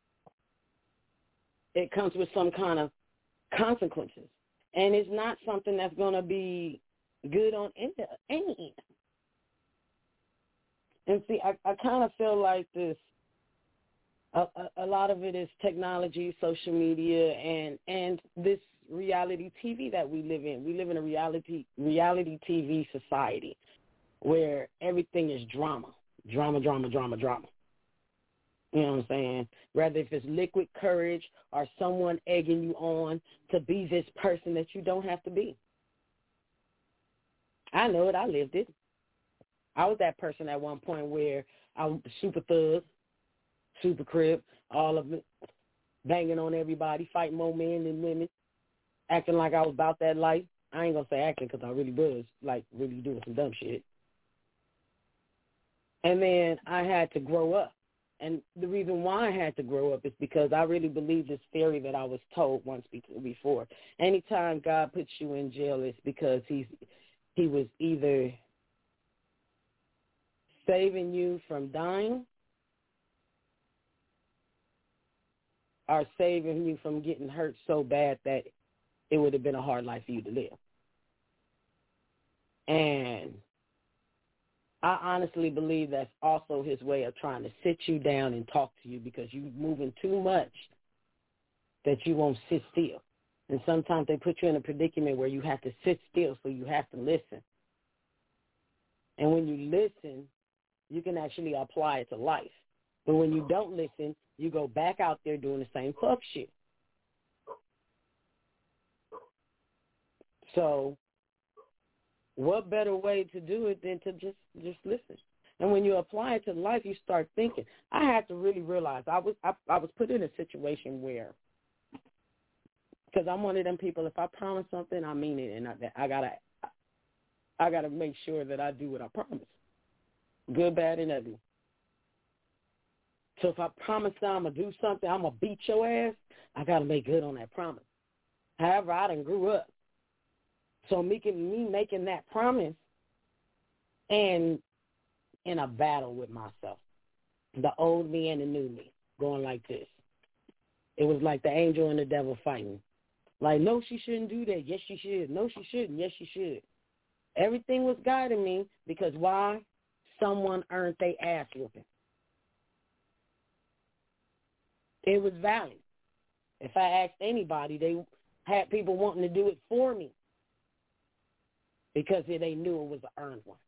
It comes with some kind of consequences. And it's not something that's going to be good on any end. And see, I kind of feel like this, a lot of it is technology, social media, and this reality TV that we live in. We live in a reality TV society where everything is drama. Drama, drama, drama, drama. You know what I'm saying? Whether if it's liquid courage or someone egging you on to be this person that you don't have to be. I know it. I lived it. I was that person at one point where I was super thug, super crib, all of it, banging on everybody, fighting more men than women, acting like I was about that life. I ain't going to say acting because I really was, like, really doing some dumb shit. And then I had to grow up. And the reason why I had to grow up is because I really believe this theory that I was told once before. Anytime God puts you in jail, it's because he was either saving you from dying or saving you from getting hurt so bad that it would have been a hard life for you to live. And I honestly believe that's also his way of trying to sit you down and talk to you because you're moving too much that you won't sit still. And sometimes they put you in a predicament where you have to sit still, so you have to listen. And when you listen, you can actually apply it to life. But when you don't listen, you go back out there doing the same fuck shit. So what better way to do it than to just listen? And when you apply it to life, you start thinking. I had to really realize I was put in a situation where, because I'm one of them people, if I promise something, I mean it, and I gotta make sure that I do what I promise, good, bad, and ugly. So if I promise that I'm gonna do something, I'm gonna beat your ass, I gotta make good on that promise. However, I done grew up. So me making that promise and in a battle with myself, the old me and the new me, going like this. It was like the angel and the devil fighting. Like, no, she shouldn't do that. Yes, she should. No, she shouldn't. Yes, she should. Everything was guiding me because why? Someone earned their ass whooping. It was valid. If I asked anybody, they had people wanting to do it for me, because they knew it was an earned one.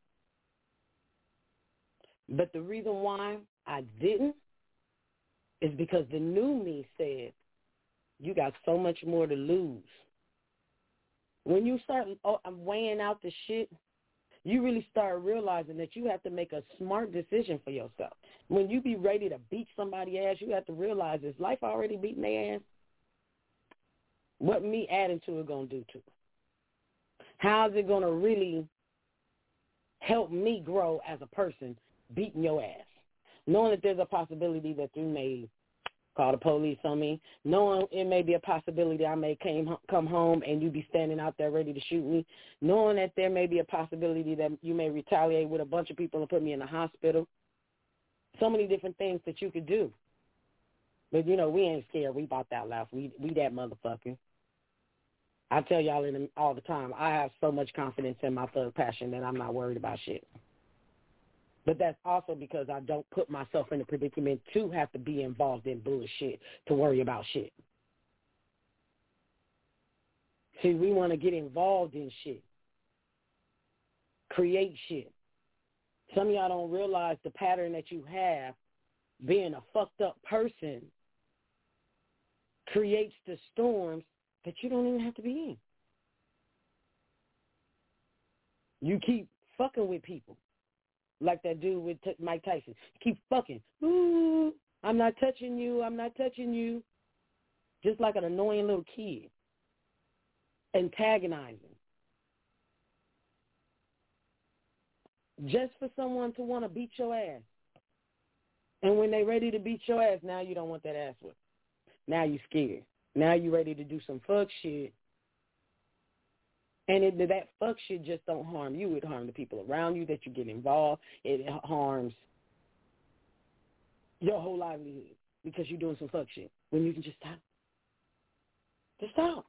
But the reason why I didn't is because the new me said, you got so much more to lose. When you start weighing out the shit, you really start realizing that you have to make a smart decision for yourself. When you be ready to beat somebody's ass, you have to realize, is life already beating their ass? What me adding to it going to do to it? How's it going to really help me grow as a person beating your ass? Knowing that there's a possibility that you may call the police on me, knowing it may be a possibility I may come home and you be standing out there ready to shoot me, knowing that there may be a possibility that you may retaliate with a bunch of people and put me in the hospital. So many different things that you could do. But, we ain't scared. We about that life. We that motherfucker. I tell y'all all the time, I have so much confidence in my thug passion that I'm not worried about shit. But that's also because I don't put myself in a predicament to have to be involved in bullshit, to worry about shit. See, we want to get involved in shit, create shit. Some of y'all don't realize the pattern that you have, being a fucked up person, creates the storms that you don't even have to be in. You keep fucking with people, like that dude with Mike Tyson. Keep fucking. Ooh, I'm not touching you. I'm not touching you. Just like an annoying little kid. Antagonizing. Just for someone to want to beat your ass. And when they're ready to beat your ass, now you don't want that ass whipped. Now you scared. Now you ready to do some fuck shit. And that fuck shit just don't harm you. It harms the people around you that you get involved. It harms your whole livelihood because you're doing some fuck shit when you can just stop. Just stop.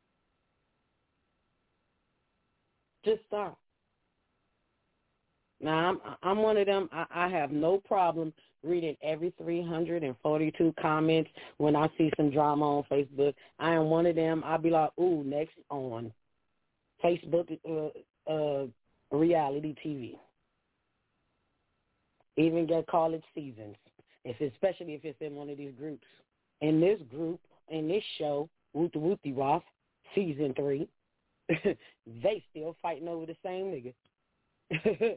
Just stop. Now, I'm one of them. I have no problem reading every 342 comments when I see some drama on Facebook. I am one of them. I'll be like, ooh, next on Facebook reality TV. Even get college seasons, especially if it's in one of these groups. In this group, in this show, Wooty Wooty Roth, season 3, they still fighting over the same nigga.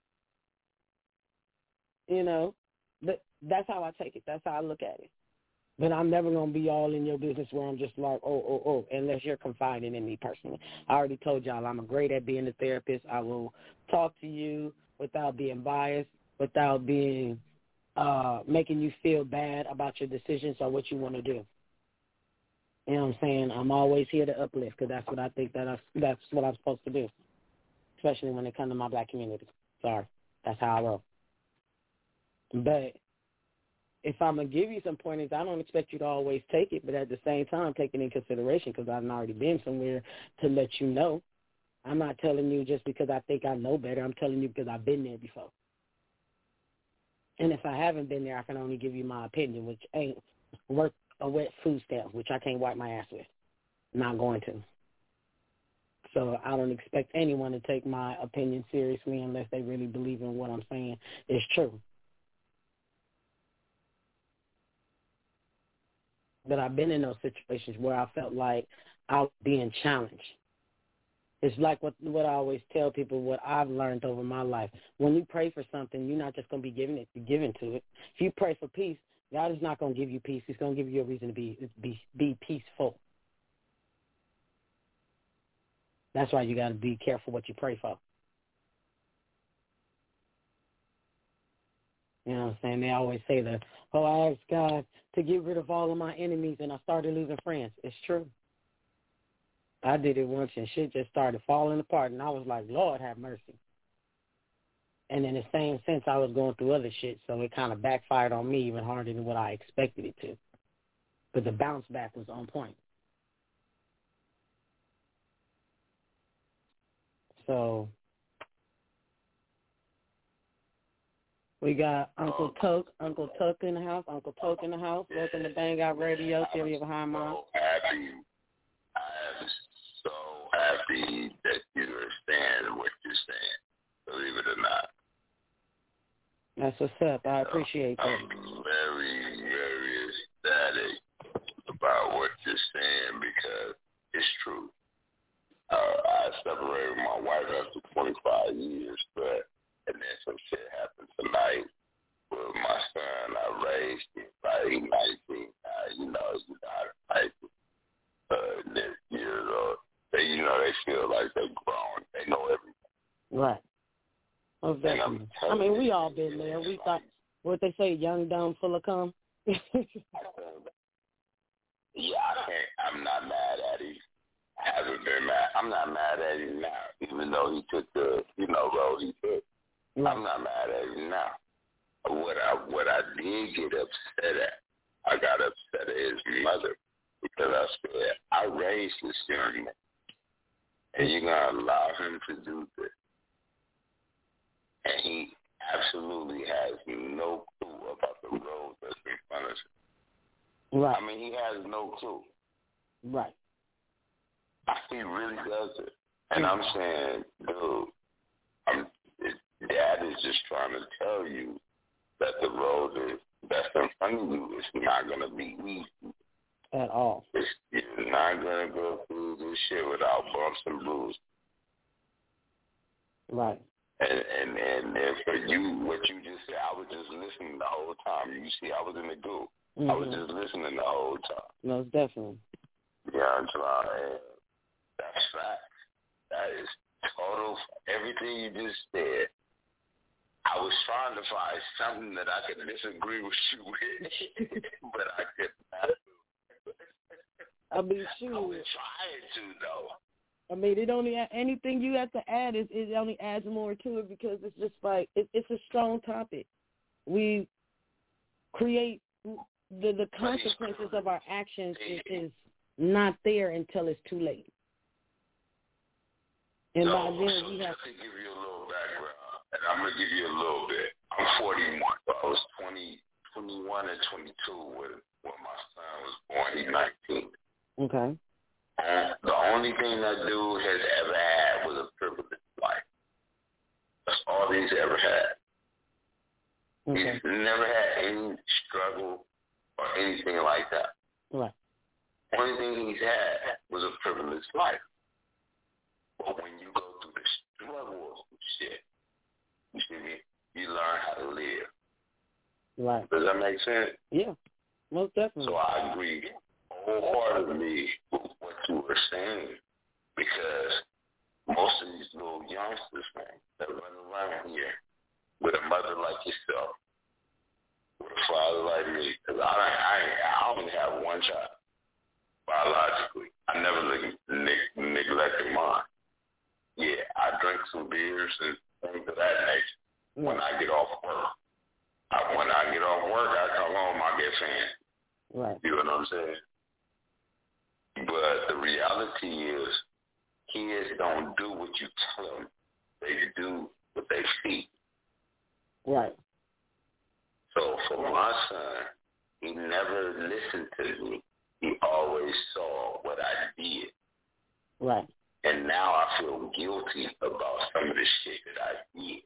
You know, but that's how I take it. That's how I look at it. But I'm never going to be all in your business where I'm just like, unless you're confiding in me personally. I already told y'all I'm great at being a therapist. I will talk to you without being biased, without being making you feel bad about your decisions or what you want to do. You know what I'm saying? I'm always here to uplift because that's what I think that's what I'm supposed to do, especially when it comes to my black community. Sorry. That's how I roll. But if I'm going to give you some pointers, I don't expect you to always take it, but at the same time, take it in consideration because I've already been somewhere to let you know. I'm not telling you just because I think I know better. I'm telling you because I've been there before. And if I haven't been there, I can only give you my opinion, which ain't worth a wet food stamp, which I can't wipe my ass with. Not going to. So I don't expect anyone to take my opinion seriously unless they really believe in what I'm saying is true. But I've been in those situations where I felt like I was being challenged. It's like what I always tell people, what I've learned over my life. When you pray for something, you're not just going to be given to it. If you pray for peace, God is not going to give you peace. He's going to give you a reason to be peaceful. That's why you got to be careful what you pray for. You know what I'm saying? They always say that, I asked God to get rid of all of my enemies and I started losing friends. It's true. I did it once and shit just started falling apart and I was like, Lord have mercy. And in the same sense, I was going through other shit, so it kind of backfired on me even harder than what I expected it to. But the bounce back was on point. So we got Uncle Toke in the house. Uncle Toke in the house. Welcome to Bang Out Radio, Theory of a High Mind. I'm so happy that you understand what you're saying, believe it or not. That's what's up. I appreciate that. I'm very, very ecstatic about what you're saying because it's true. I separated with my wife after 25 years, and then some shit happened tonight with my son. I raised him, like he's 19. You know how to type it. This year, they feel like they're grown. They know everything. Right. Exactly. I mean, we all been there. We thought, what they say, young, dumb, full of cum. Yeah, I'm not mad at him. I haven't been mad. I'm not mad at him now, even though he took the, road he took. Right. I'm not mad at him now. What I did get upset at, I got upset at his mother because I said, I raised this young man, and you're going to allow him to do this. And he absolutely has no clue about the road that's in front of him. Right. I mean, he has no clue. Right. He really does it. And I'm saying, dude, Dad is just trying to tell you that the road that's in front of you is not going to be easy. At all. You're not going to go through this shit without bumps and bruises. Right. And for you, what you just said, I was just listening the whole time. You see, I was in the group. Mm-hmm. I was just listening the whole time. Most definitely. Yeah, I'm trying. That's fact. That is total. Everything you just said. I was trying to find something that I could disagree with you with, but I could not. I mean, shoot. I was trying to, though. I mean, it only anything you have to add is it only adds more to it because it's just like it's a strong topic. We create the consequences of our actions is not there until it's too late. And by then we have to give you a little background, and I'm gonna give you a little bit. I'm 41, so I was 21 and 22 when my son was born. He's 19. Okay. The only thing that dude has ever had was a privileged life. That's all he's ever had. Okay. He's never had any struggle or anything like that. Right. Only thing he's had was a privileged life. But when you go through the struggle of shit, you see me, you learn how to live. Right. Does that make sense? Yeah, most definitely. So I agree wholeheartedly with what you were saying, because most of these little youngsters, man, that run around here with a mother like yourself, with a father like me, because I only have one child, biologically. I never neglected mine. Yeah, I drink some beers and things of that nature when I get off work. When I get off work, I come home, I get fancy. Right. You know what I'm saying? But the reality is, kids don't do what you tell them. They do what they see. Right. So for my son, he never listened to me. He always saw what I did. Right. And now I feel guilty about some of the shit that I did.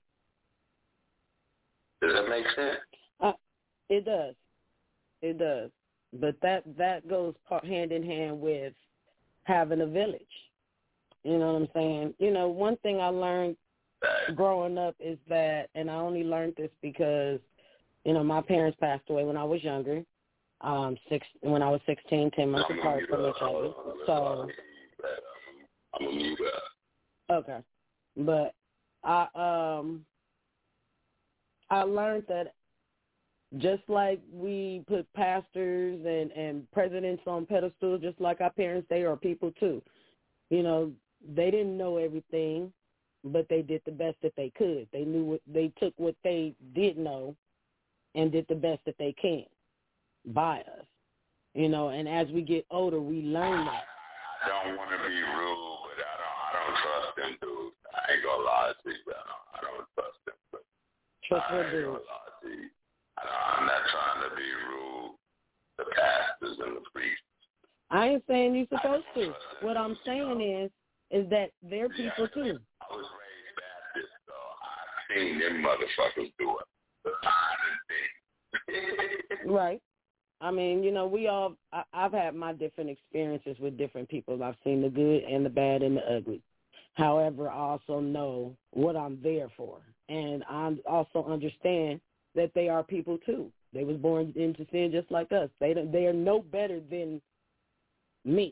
Does that make sense? It does. It does. But that goes hand in hand with having a village. You know what I'm saying? You know, one thing I learned growing up is that, and I only learned this because, you know, my parents passed away when I was younger, when I was 16, 10 months apart from each other. So, I'm going to mute that. Okay. But I learned that just like we put pastors and presidents on pedestals, just like our parents, they are people too. You know, they didn't know everything, but they did the best that they could. They took what they did know and did the best that they can by us. You know, and as we get older, we learn that. I don't want to be rude, but I don't trust them dudes. I ain't gonna lie to you. I don't trust them. But trust what dude? Gonna lie to you. I'm not trying to be rude. The pastors and the priests. I ain't saying you're supposed to. What I'm saying is that they're people too. I was raised Baptist, so I've seen them motherfuckers do it. Right. I mean, you know, I've had my different experiences with different people. I've seen the good and the bad and the ugly. However, I also know what I'm there for. And I also understand that they are people too. They was born into sin just like us. They are no better than me.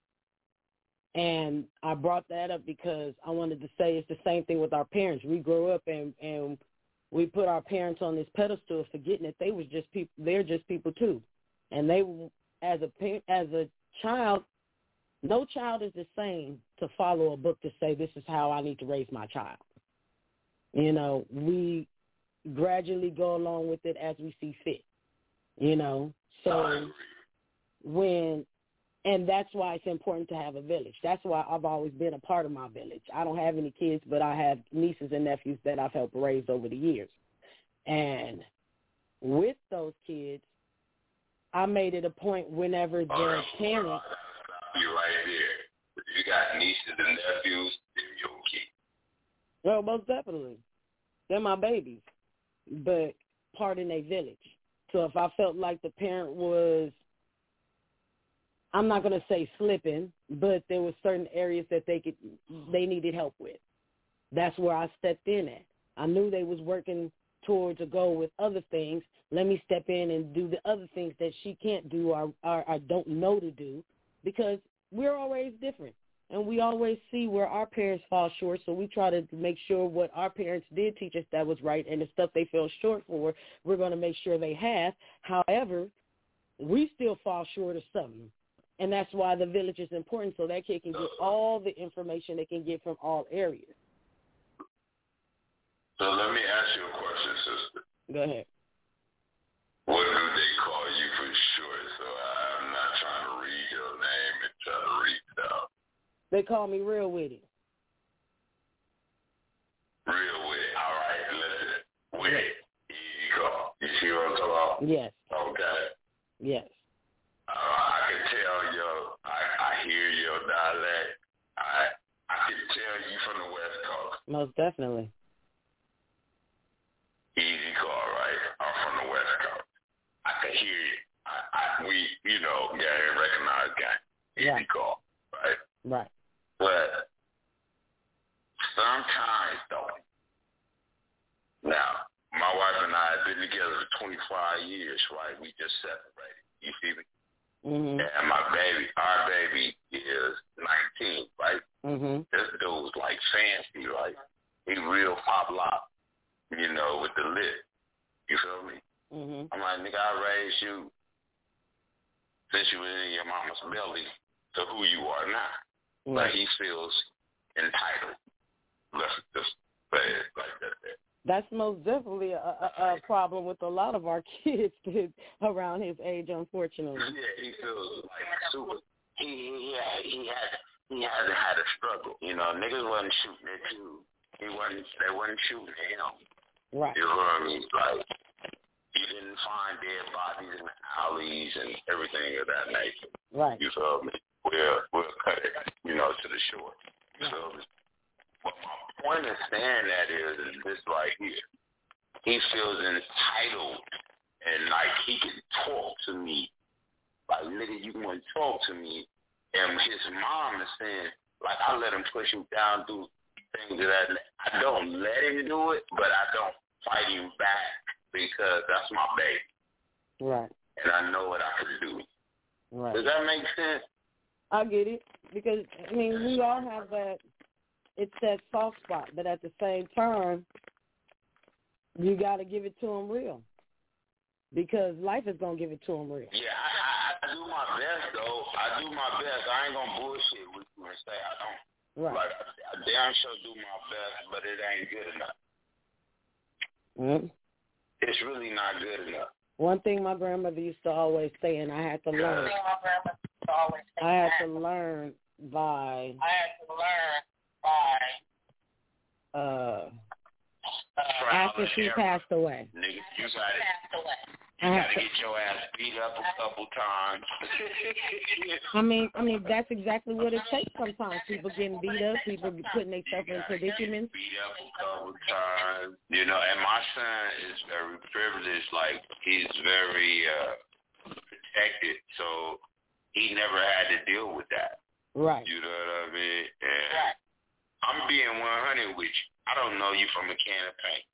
And I brought that up because I wanted to say it's the same thing with our parents. We grow up and we put our parents on this pedestal, forgetting that they was just people. They're just people too. And they, as a child, no child is the same to follow a book to say this is how I need to raise my child. You know, we gradually go along with it as we see fit. You know, so and that's why it's important to have a village. That's why I've always been a part of my village. I don't have any kids, but I have nieces and nephews that I've helped raise over the years. And with those kids, I made it a point whenever their parents... You're right there. If you got nieces and nephews, they're your kids. Well, most definitely. They're my babies, but part in a village. So if I felt like the parent was, I'm not going to say slipping, but there were certain areas that they needed help with. That's where I stepped in at. I knew they was working towards a goal with other things. Let me step in and do the other things that she can't do or don't know to do, because we're always different. And we always see where our parents fall short, so we try to make sure what our parents did teach us that was right, and the stuff they fell short for, we're going to make sure they have. However, we still fall short of something, and that's why the village is important, so that kid can get all the information they can get from all areas. So let me ask you a question, sister. Go ahead. What do they call you for short? So I'm not trying to read your name and try to read it out. They call me Real Witty. Real Witty. All right, listen. Witty. Easy call. You see what I'm talking about? Yes. Okay. Yes. I can tell I hear your dialect. I can tell you from the West Coast. Most definitely. Easy call, right? I'm from the West Coast. I can hear you. We gang recognized gang. Easy call, right? Right. But sometimes, though, now, my wife and I have been together for 25 years, right? We just separated. You see me? Mm-hmm. And our baby is 19, right? Mm-hmm. This dude's like fancy, right? He real pop lock, with the lip. You feel me? Mm-hmm. I'm like, nigga, I raised you since you was in your mama's belly to who you are now. Right. But he feels entitled. Let's just say it like that. That's most definitely a problem with a lot of our kids around his age, unfortunately. Yeah, he feels like super. He hasn't had a struggle. Niggas wasn't shooting at you. They wasn't shooting at him. Right. You know what I mean? Like, he didn't find dead bodies in the alleys and everything of that nature. Right. You feel me? We'll cut it, to the short. You feel me? But my point of saying that is this right here. He feels entitled and like he can talk to me. Like, nigga, you can talk to me. And his mom is saying, like, I let him push him down, do things that I don't let him do it, but I don't fight him back because that's my baby. Right. And I know what I can do. Right. Does that make sense? I get it. Because, we all have that, it's that soft spot, but at the same time, you got to give it to him real. Because life is going to give it to him real. Yeah, I do my best, though. I do my best. I ain't going to bullshit with you and say I don't. Right. Like, I damn sure do my best, but it ain't good enough. Mm-hmm. It's really not good enough. One thing my grandmother used to always say, and I had to learn. I had to learn by after she passed away. Nigga, you gotta get your ass beat up a couple times. I mean, that's exactly what it takes sometimes. People getting beat up, people putting themselves in predicaments. Beat up a couple times. And my son is very privileged. Like, he's very protected, so he never had to deal with that. Right. You know what I mean? And I'm being 100 with you. I don't know you from a can of paint.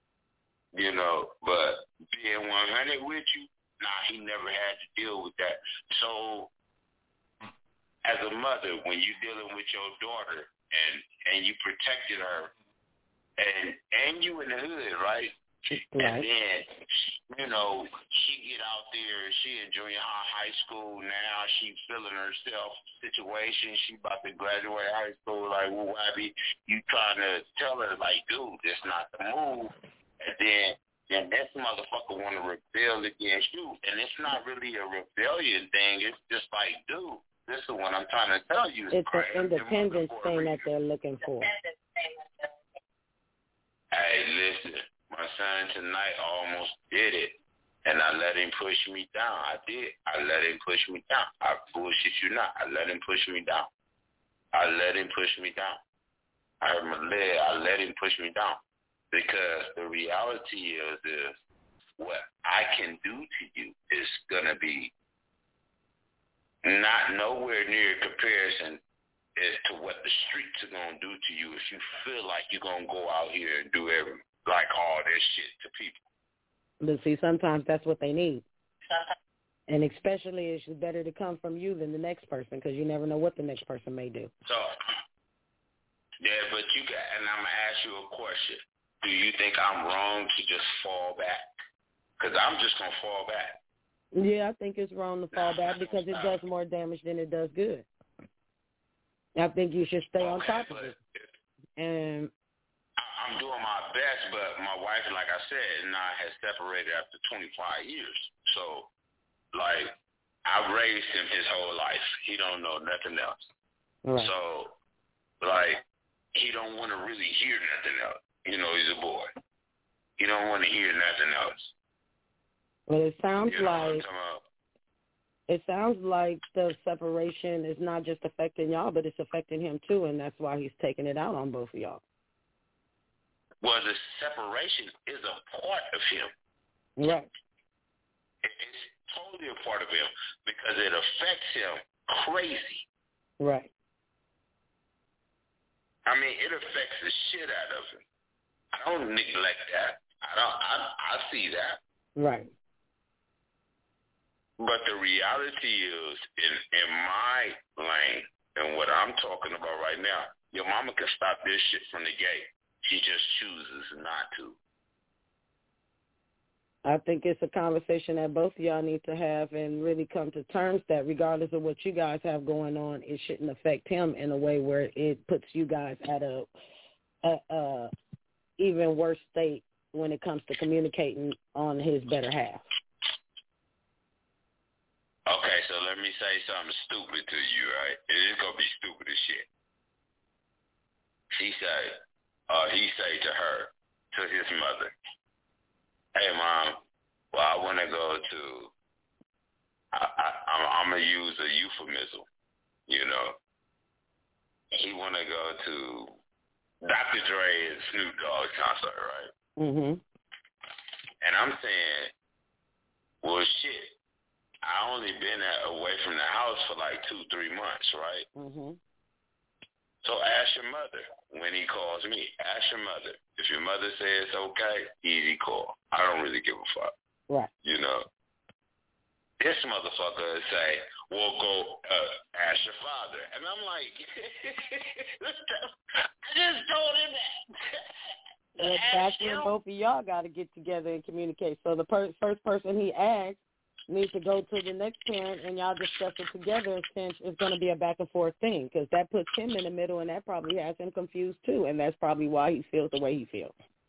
But being 100 with you, he never had to deal with that. So, as a mother, when you're dealing with your daughter and you protected her, and you in the hood, right? And then, she get out there, she in junior high school now, she feeling herself situation, she about to graduate high school, like, well, Wabby, you trying to tell her, like, dude, this not the move. And then this motherfucker want to rebel against you. And it's not really a rebellion thing, it's just like, dude, this is what I'm trying to tell you. It's an independence thing that they're looking for. Hey, listen, my my son tonight almost did it. And I let him push me down. I did. I let him push me down. I bullshit you not. I let him push me down. I let him push me down. I hurt my leg. I let him push me down. Because the reality is what I can do to you is going to be not nowhere near comparison as to what the streets are going to do to you if you feel like you're going to go out here and do all this shit to people. But see, sometimes that's what they need. And especially it's better to come from you than the next person because you never know what the next person may do. So, yeah, but you got, and I'm going to ask you a question. Do you think I'm wrong to just fall back? Because I'm just going to fall back. Yeah, I think it's wrong to fall back because it does more damage than it does good. I think you should stay on top of it. And I'm doing my best, but my wife, like I said, and I had separated after 25 years. So, I raised him his whole life. He don't know nothing else. Right. So, he don't want to really hear nothing else. You know, he's a boy. He don't want to hear nothing else. Well, it sounds like the separation is not just affecting y'all, but it's affecting him too, and that's why he's taking it out on both of y'all. Well, the separation is a part of him. Right. It's totally a part of him because it affects him crazy. Right. I mean, it affects the shit out of him. I don't neglect that. I see that. Right. But the reality is, in my lane, and what I'm talking about right now, your mama can stop this shit from the gate. She just chooses not to. I think it's a conversation that both of y'all need to have and really come to terms that regardless of what you guys have going on, it shouldn't affect him in a way where it puts you guys at a even worse state when it comes to communicating on his better half. Okay, so let me say something stupid to you, right? It is going to be stupid as shit. He say to her, to his mother, hey, Mom, well, I want to go to, I'm going to use a euphemism, you know. He want to go to Dr. Dre and Snoop Dogg's concert, right? Mm-hmm. And I'm saying, well, shit, I only been away from the house for 2-3 months, right? Mm-hmm. So ask your mother when he calls me. Ask your mother. If your mother says okay, easy call. I don't really give a fuck. Right. You know. This motherfucker would say, well, go ask your father. And I'm like, I just told him that. That's when both of y'all got to get together and communicate. So the first person he asks needs to go to the next parent and y'all discuss it together, since it's going to be a back and forth thing, because that puts him in the middle and that probably has him confused too, and that's probably why he feels the way he feels.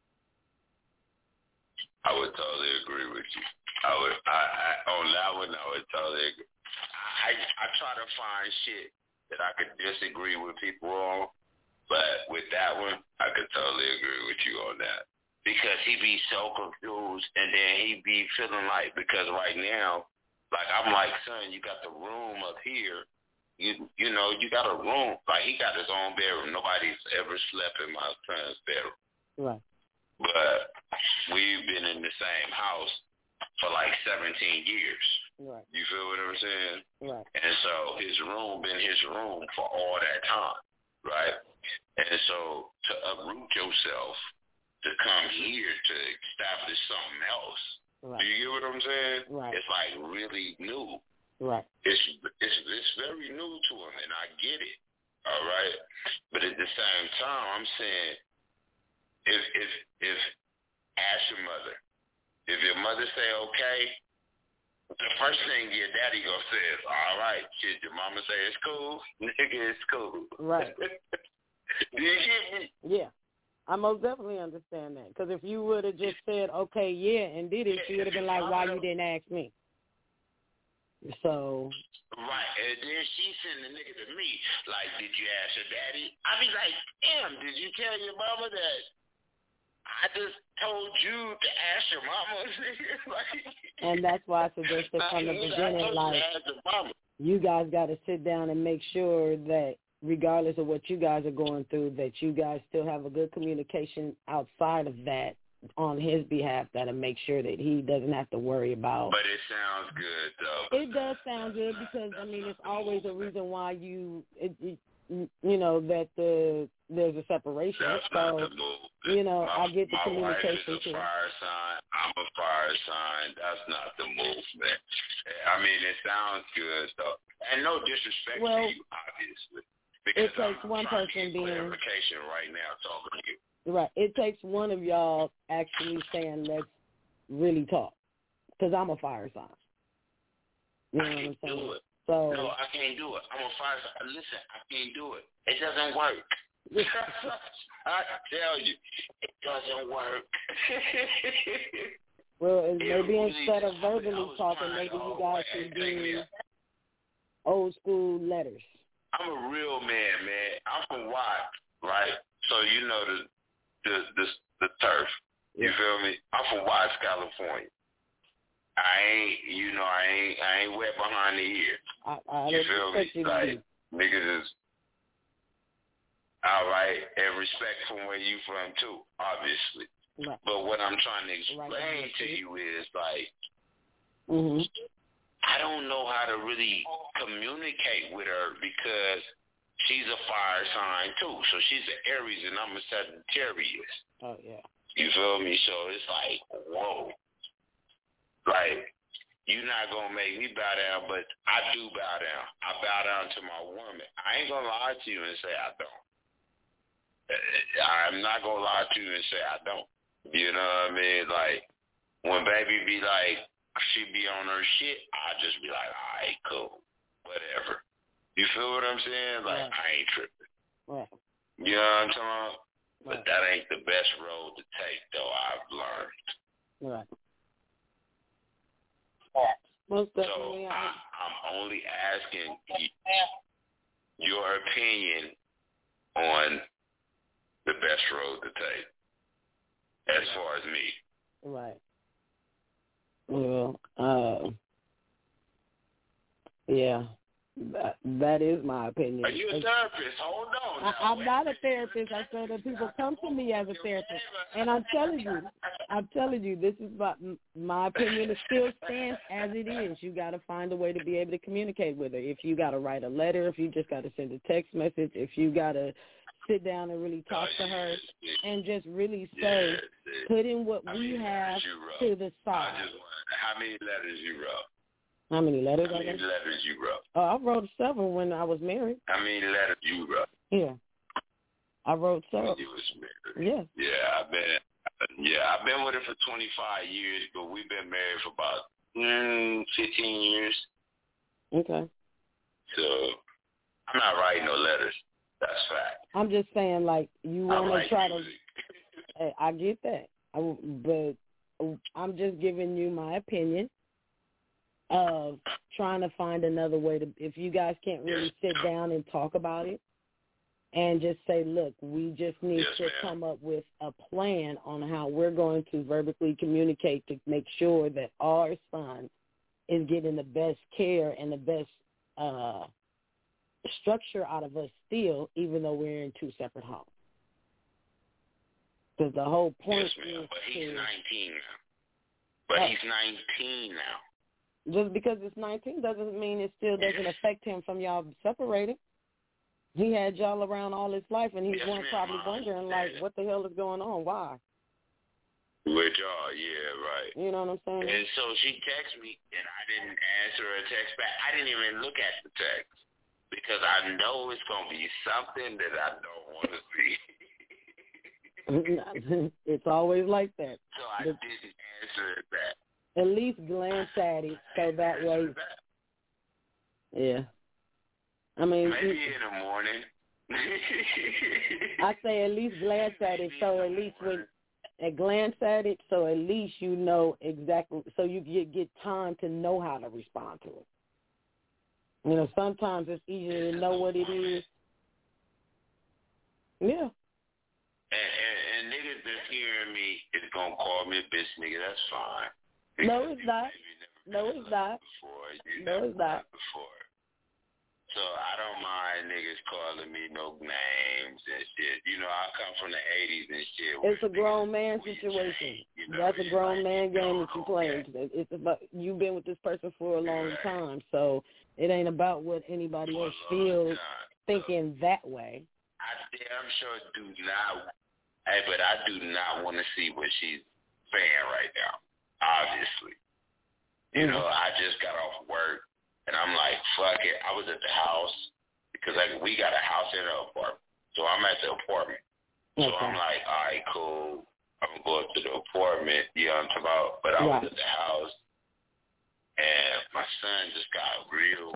I would totally agree with you. I on that one, I would totally agree. I try to find shit that I could disagree with people on, but with that one, I could totally agree with you on that. Because he be so confused, and then he be feeling because right now, I'm like, son, you got the room up here. You know, you got a room. He got his own bedroom. Nobody's ever slept in my son's bedroom. Right. But we've been in the same house for 17 years. Right. You feel what I'm saying? Right. And so his room been his room for all that time, right? And so to uproot yourself, to come here to establish something else. Right. Do you get what I'm saying? Right. It's really new. Right. It's very new to him, and I get it. All right. But at the same time, I'm saying, if ask your mother, if your mother say okay, the first thing your daddy gonna say is, all right, shit. Your mama say it's cool, nigga, it's cool. Right. Do you get me? Yeah. I most definitely understand that. Because if you would have just said, okay, yeah, and did it, she would have been like, why you didn't ask me? So. Right. And then she sent the nigga to me, did you ask your daddy? I be like, damn, did you tell your mama that I just told you to ask your mama. And that's why I suggested from the beginning, like, you guys got to sit down and make sure that regardless of what you guys are going through, that you guys still have a good communication outside of that on his behalf, that'll make sure that he doesn't have to worry about. But it sounds good, though. It does sound good because, I mean, it's always a reason why that there's a separation. That's so, not the move. I get the communication My wife is a too. fire sign. I'm a fire sign. That's not the movement. I mean, it sounds good, though. And no disrespect to you, obviously. Because it takes I'm one trying person to get being clarification right now talking to you. Right. It takes one of y'all actually saying, let's really talk. Because I'm a fire sign. You know what I'm saying? Do it. So, no, I can't do it. I'm a fire sign. Listen, I can't do it. It doesn't work. I tell you, it doesn't work. Well, maybe instead of verbally talking, maybe you guys can do old school letters. I'm a real man. I'm from Watt, right? So you know the turf. You feel me? I'm from Watts, California. I ain't wet behind the ear. You feel me? Like niggas is all right, and respect from where you from too, obviously. Right. But what I'm trying to explain to you is like, I don't know how to really communicate with her because she's a fire sign too. So she's an Aries and I'm a Sagittarius. Oh yeah. You feel me? So it's like, whoa. Like, you're not going to make me bow down, but I do bow down. I bow down to my woman. I ain't going to lie to you and say I don't. I'm not going to lie to you and say I don't. You know what I mean? Like, when baby be like, she be on her shit, I just be like, all right, cool. Whatever. You feel what I'm saying? Like, I ain't tripping. Right. You know what I'm talking about? But that ain't the best road to take, though, I've learned. Right. Most definitely. So I'm only asking your opinion on the best road to take, as far as me. Right. Well, yeah. That is my opinion. Are you a therapist? Hold on. I'm not a therapist. I said that people come to me as a therapist. And I'm telling you, this is my opinion. It still stands as it is. You got to find a way to be able to communicate with her. If you got to write a letter, if you just got to send a text message, if you got to sit down and really talk to her and just really say, put in what we have to the side. How many letters you wrote? How many letters? How many letters you wrote? Oh, I wrote several when I was married. How many letters you wrote? Yeah, I wrote several. When you was married. Yeah. I've been with her for 25 years, but we've been married for about 15 years. Okay. So I'm not writing no letters. That's fact. I'm just saying, like, you want to try to. Hey, I get that, but I'm just giving you my opinion of trying to find another way to, if you guys can't really sit down and talk about it and just say, look, we just need to come up with a plan on how we're going to verbally communicate to make sure that our son is getting the best care and the best structure out of us still, even though we're in two separate homes. Because the whole point is but he's 19 now. But he's 19 now. Just because it's 19 doesn't mean it still doesn't affect him from y'all separating. He had y'all around all his life, and he's probably wondering, like, what the hell is going on? Why? With y'all, yeah, right. You know what I'm saying? And so she texted me, and I didn't answer her text back. I didn't even look at the text because I know it's going to be something that I don't want to see. It's always like that. So I didn't answer it back. At least glance at it so that way. Yeah. I mean, maybe in the morning. I say at least glance at it so at least glance at it so at least you know exactly, so you get time to know how to respond to it. You know, sometimes it's easier to know what it is. Yeah. And niggas just hearing me is going to call me a bitch nigga. That's fine. No, it's not. No, it's not. No, it's not. Before. So I don't mind niggas calling me no names and shit. You know, I come from the 80s and shit. It's a grown man situation. That's a grown man game that you play. It's about, you've been with this person for a long time, so it ain't about what anybody else feels thinking that way. I damn sure do not. Hey, but I do not want to see what she's saying right now, obviously. You know, I just got off work, and I'm like, fuck it. I was at the house because we got a house in an apartment. So I'm at the apartment. So I'm like, all right, cool. I'm going to go up to the apartment, you know what I'm talking about? But I was at the house, and my son just got real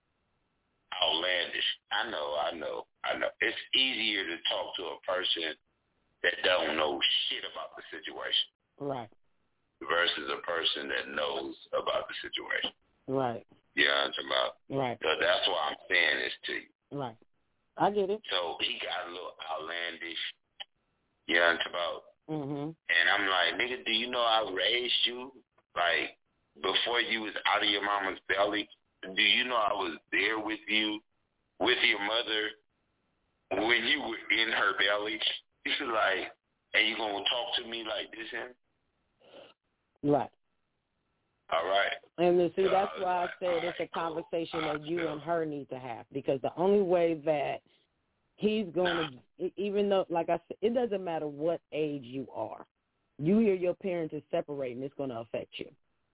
outlandish. I know. It's easier to talk to a person that don't know shit about the situation. Right. Versus a person that knows about the situation. Right. You know what I'm talking about? Right. So that's why I'm saying this to you. Right. I get it. So he got a little outlandish. You know what I'm talking about? Mm-hmm. And I'm like, nigga, do you know I raised you? Like, before you was out of your mama's belly, do you know I was there with you, with your mother, when you were in her belly? Like, and you gonna talk to me like this, him? Right. All right. And see, that's why I said it's a conversation that you and her need to have, because the only way that he's going to, even though, like I said, it doesn't matter what age you are. You hear your parents is separating, it's going to affect you.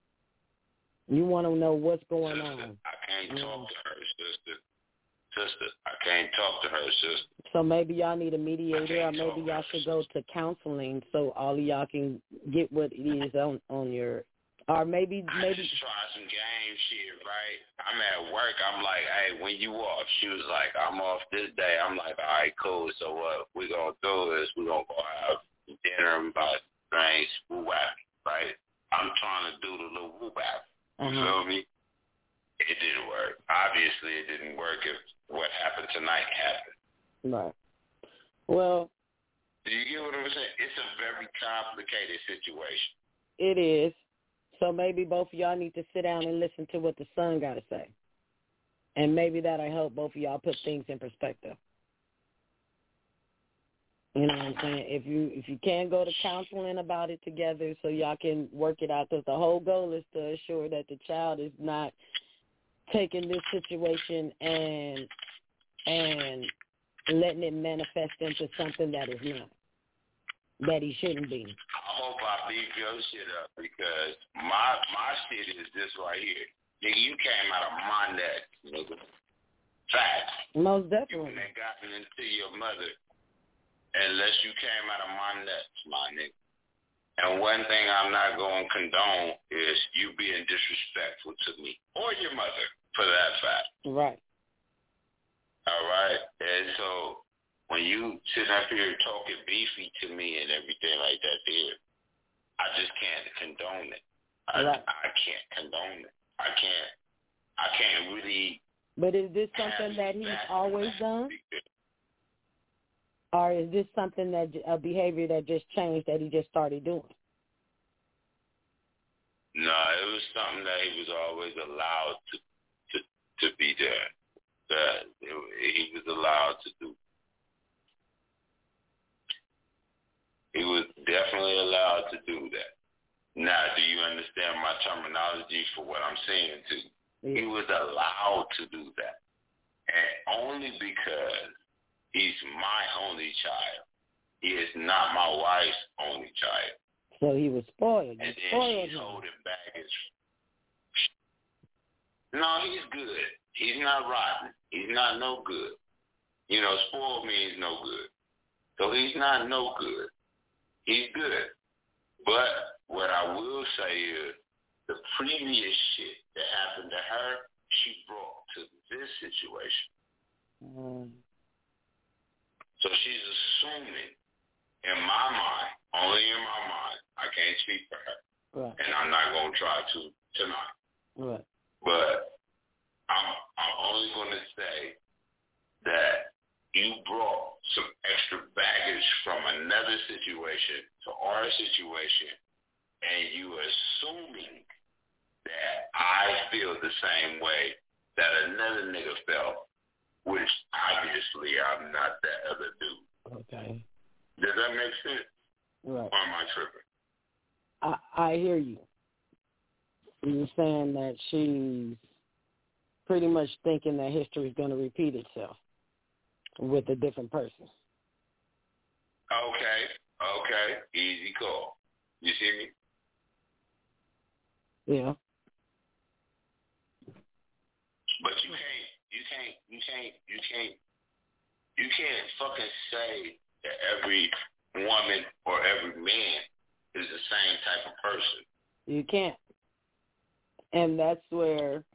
You want to know what's going on. I can't talk to her, sister. I can't talk to her, sister. So maybe y'all need a mediator, or maybe y'all should go to counseling so all of y'all can get what it is on your, or maybe I just try some game shit, right? I'm at work. I'm like, hey, when you off? She was like, I'm off this day. I'm like, all right, cool. So what we gonna do is we gonna go have dinner and about things woo-wap, right? I'm trying to do the little woo-wap. You feel me? It didn't work. Obviously, it didn't work if what happened tonight happened. Right. Well, do you get what I'm saying? It's a very complicated situation. It is. So maybe both of y'all need to sit down and listen to what the son got to say. And maybe that'll help both of y'all put things in perspective. You know what I'm saying? If you can go to counseling about it together so y'all can work it out, because the whole goal is to assure that the child is not taking this situation and letting it manifest into something that is not, that he shouldn't be. I hope I beat your shit up, because my shit is this right here. Nigga, you came out of my neck, nigga. Facts. Most definitely. You ain't gotten into your mother unless you came out of my nuts, my nigga. And one thing I'm not going to condone is you being disrespectful to me or your mother, for that fact. Right. All right? And so when you sit up here talking beefy to me and everything like that there, I just can't condone it. I can't condone it. I can't really. But is this something that he's always done? Or is this something that a behavior that just changed that he just started doing? No, it was something that he was always allowed to be there. That he was allowed to do. He was definitely allowed to do that. Now, do you understand my terminology for what I'm saying to you? Yeah. He was allowed to do that. And only because he's my only child. He is not my wife's only child. So he was spoiled. And then she's holding back his... No, he's good. He's not rotten. He's not no good. You know, spoiled means no good. So he's not no good. He's good. But what I will say is the previous shit that happened to her, she brought to this situation. So she's assuming, in my mind, only in my mind, I can't speak for her. Right. And I'm not going to try to tonight. Right. But I'm only going to say that you brought some extra baggage from another situation to our situation, and you assuming that I feel the same way that another nigga felt, which obviously I'm not that other dude. Okay. Does that make sense? Right. Or am I tripping? I hear you. You're saying that she's pretty much thinking that history is going to repeat itself with a different person. Okay. Easy call. You see me? Yeah. But you can't fucking say that every woman or every man is the same type of person. You can't. And that's where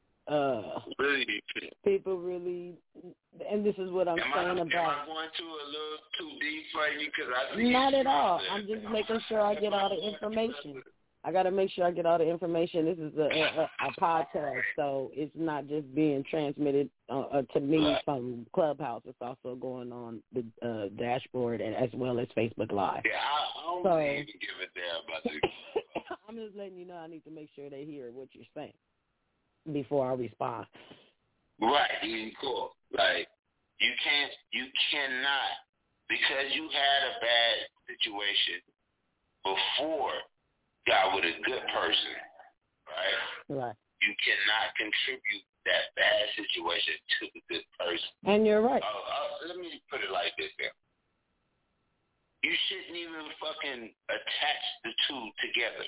people really, and this is what I'm saying about. Am I going too a little too deep for you? Because I think not at all. I'm just making sure I get all the information. I got to make sure I get all the information. This is a podcast, so it's not just being transmitted to me from Clubhouse. It's also going on the dashboard and as well as Facebook Live. Yeah, I don't even give a damn about this. I'm just letting you know I need to make sure they hear what you're saying before I respond. Right, cool. Like, you cannot, because you had a bad situation before got with a good person, right? Right. You cannot contribute that bad situation to the good person. And you're right. Let me put it like this here. You shouldn't even fucking attach the two together.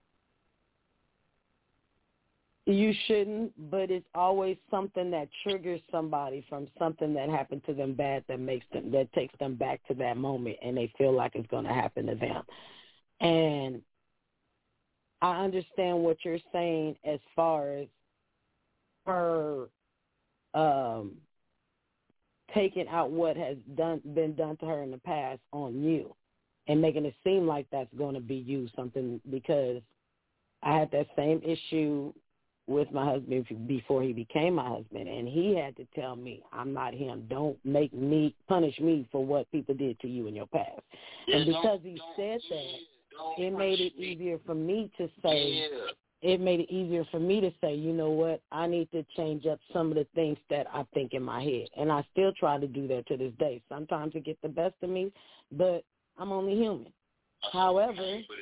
You shouldn't, but it's always something that triggers somebody from something that happened to them bad that takes them back to that moment, and they feel like it's going to happen to them. And I understand what you're saying as far as her taking out what has been done to her in the past on you and making it seem like that's going to be you something, because I had that same issue with my husband before he became my husband, and he had to tell me, I'm not him. Don't punish me for what people did to you in your past. Yeah, and because he said that, it made it easier for me to say, you know what, I need to change up some of the things that I think in my head. And I still try to do that to this day. Sometimes it gets the best of me, but I'm only human. However,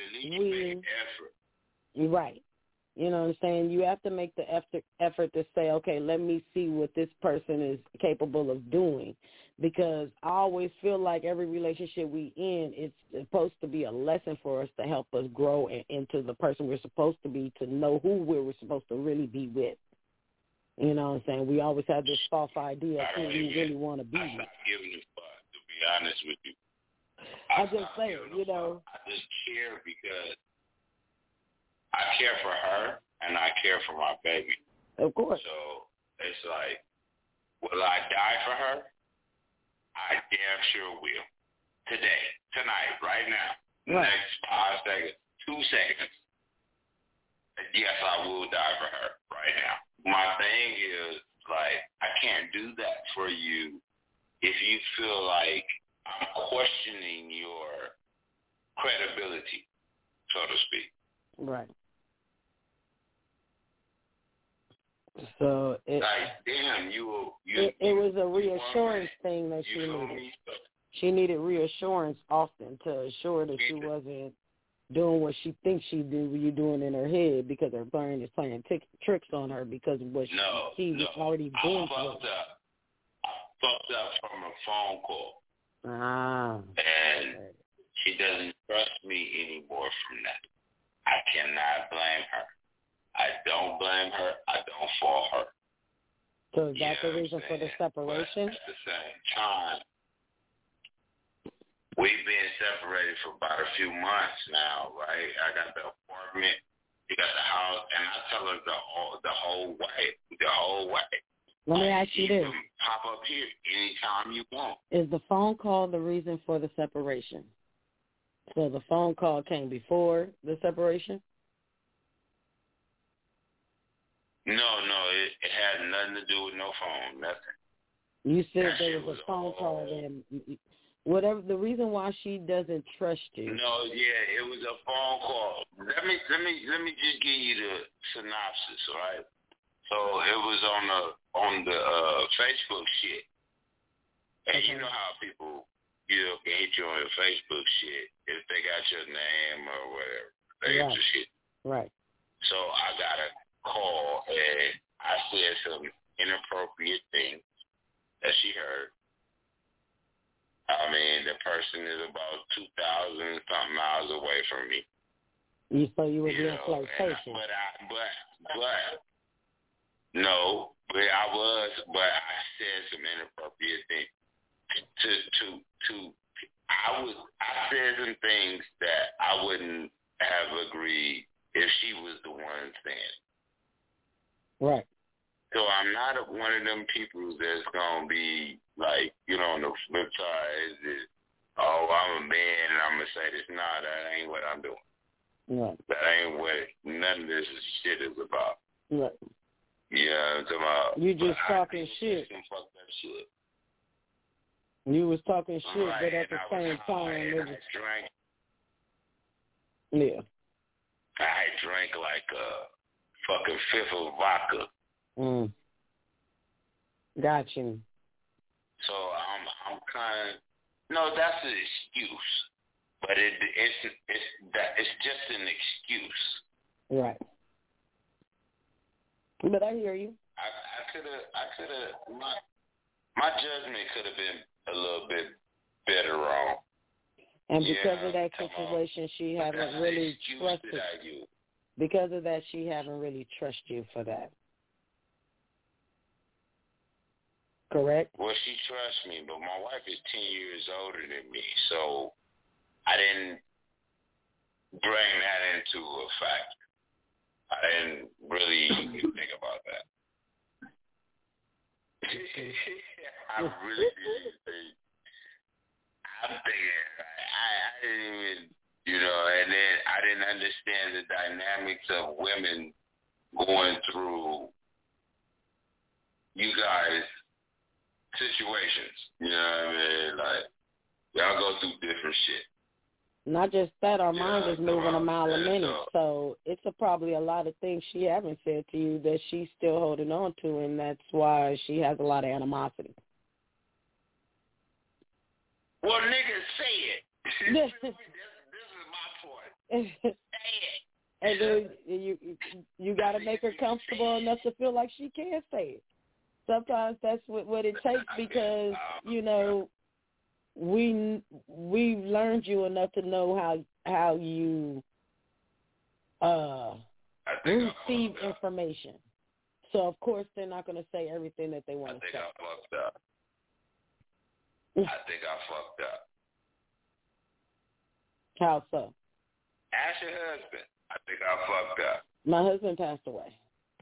right. You know what I'm saying? You have to make the effort to say, okay, let me see what this person is capable of doing. Because I always feel like every relationship we in, it's supposed to be a lesson for us to help us grow into the person we're supposed to be, to know who we're supposed to really be with. You know what I'm saying? We always have this false idea of who we really want to be with. I'm not giving a fuck, to be honest with you. I just say, you know. I just care because I care for her and I care for my baby. Of course. So it's like, will I die for her? I damn sure will. Today, tonight, right now, right. Next 5 seconds, 2 seconds. Yes, I will die for her right now. My thing is, like, I can't do that for you if you feel like I'm questioning your credibility, so to speak. Right. So it, like, damn, it was a reassurance thing that she needed. She needed reassurance often to assure that she wasn't doing what she thinks she did, what you're doing in her head, because her brain is playing tricks on her because of what she was already doing. I fucked up from a phone call. And she doesn't trust me anymore from that. I cannot blame her. I don't blame her. I don't fault her. So is that the reason for the separation? But at the same time, we've been separated for about a few months now, right? I got the apartment, you got the house, and I tell her the whole way. Let me ask you this. You can pop up here anytime you want. Is the phone call the reason for the separation? So the phone call came before the separation? No, it had nothing to do with no phone, nothing. You said there was a phone call then. Whatever the reason why she doesn't trust you. No, yeah, it was a phone call. Let me just give you the synopsis, all right? So it was on the Facebook shit. And you know how people can hit you on your Facebook shit if they got your name or whatever. They get your shit. Right. So I got a call and I said some inappropriate things that she heard. I mean, the person is about 2,000 something miles away from me. So you were being flirtatious. But I said some inappropriate things. I said some things that I wouldn't have agreed if she was the one saying. Right. So I'm not one of them people that's gonna be like, on the flip side, I'm a man and I'm gonna say this. Nah, that ain't what I'm doing. Right. That ain't what none of this shit is about. Right. Yeah, I'm talking about. You just talking shit. Some fucked up shit. You was talking shit, right, but at the same time, I drank. Yeah. I drank like a fucking fifth of vodka. Got you. So I'm kind of that's an excuse, but it's just an excuse. Right. But I hear you. I could have my judgment could have been a little bit better wrong. And because of that situation, she haven't really trusted you. Because of that, she haven't really trusted you for that. Correct? Well, she trusts me, but my wife is 10 years older than me, so I didn't bring that into effect. I didn't really think about that. I really didn't think. I'm thinking, I didn't even, and then I didn't understand the dynamics of women going through you guys' situations. You know what I mean? Like, y'all go through different shit. Not just that, our mind is moving a mile a minute, so it's probably a lot of things she haven't said to you that she's still holding on to, and that's why she has a lot of animosity. Well, niggas, say it. This is my point. Say it. And then you got to make her comfortable enough to feel like she can say it. Sometimes that's what it takes because, we've learned you enough to know how you receive information. So, of course, they're not going to say everything that they want to say. I think I fucked up. How so? Ask your husband. I think I fucked up. My husband passed away.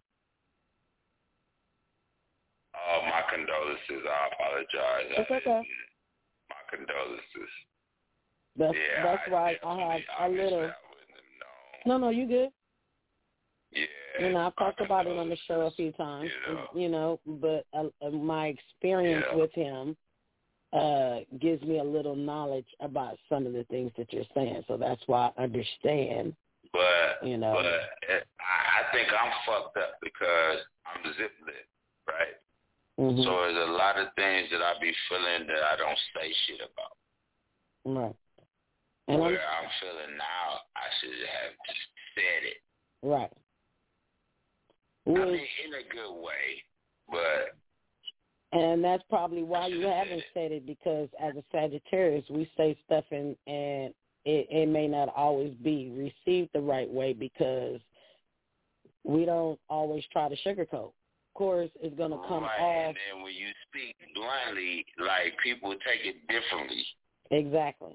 Oh, my condolences. I apologize. It's okay. My condolences. That's why I have a little. No, you good. Yeah. I've talked about it on the show a few times. But my experience with him gives me a little knowledge about some of the things that you're saying. So that's why I understand. But I think I'm fucked up because I'm zip-lit, right? Mm-hmm. So there's a lot of things that I be feeling that I don't say shit about. Right. And where I'm feeling now, I should have said it. Right. I mean, in a good way, but... And that's probably why you haven't said it, because as a Sagittarius, we say stuff and it may not always be received the right way because we don't always try to sugarcoat. Of course, it's going to come off. And then when you speak bluntly, like, people take it differently. Exactly.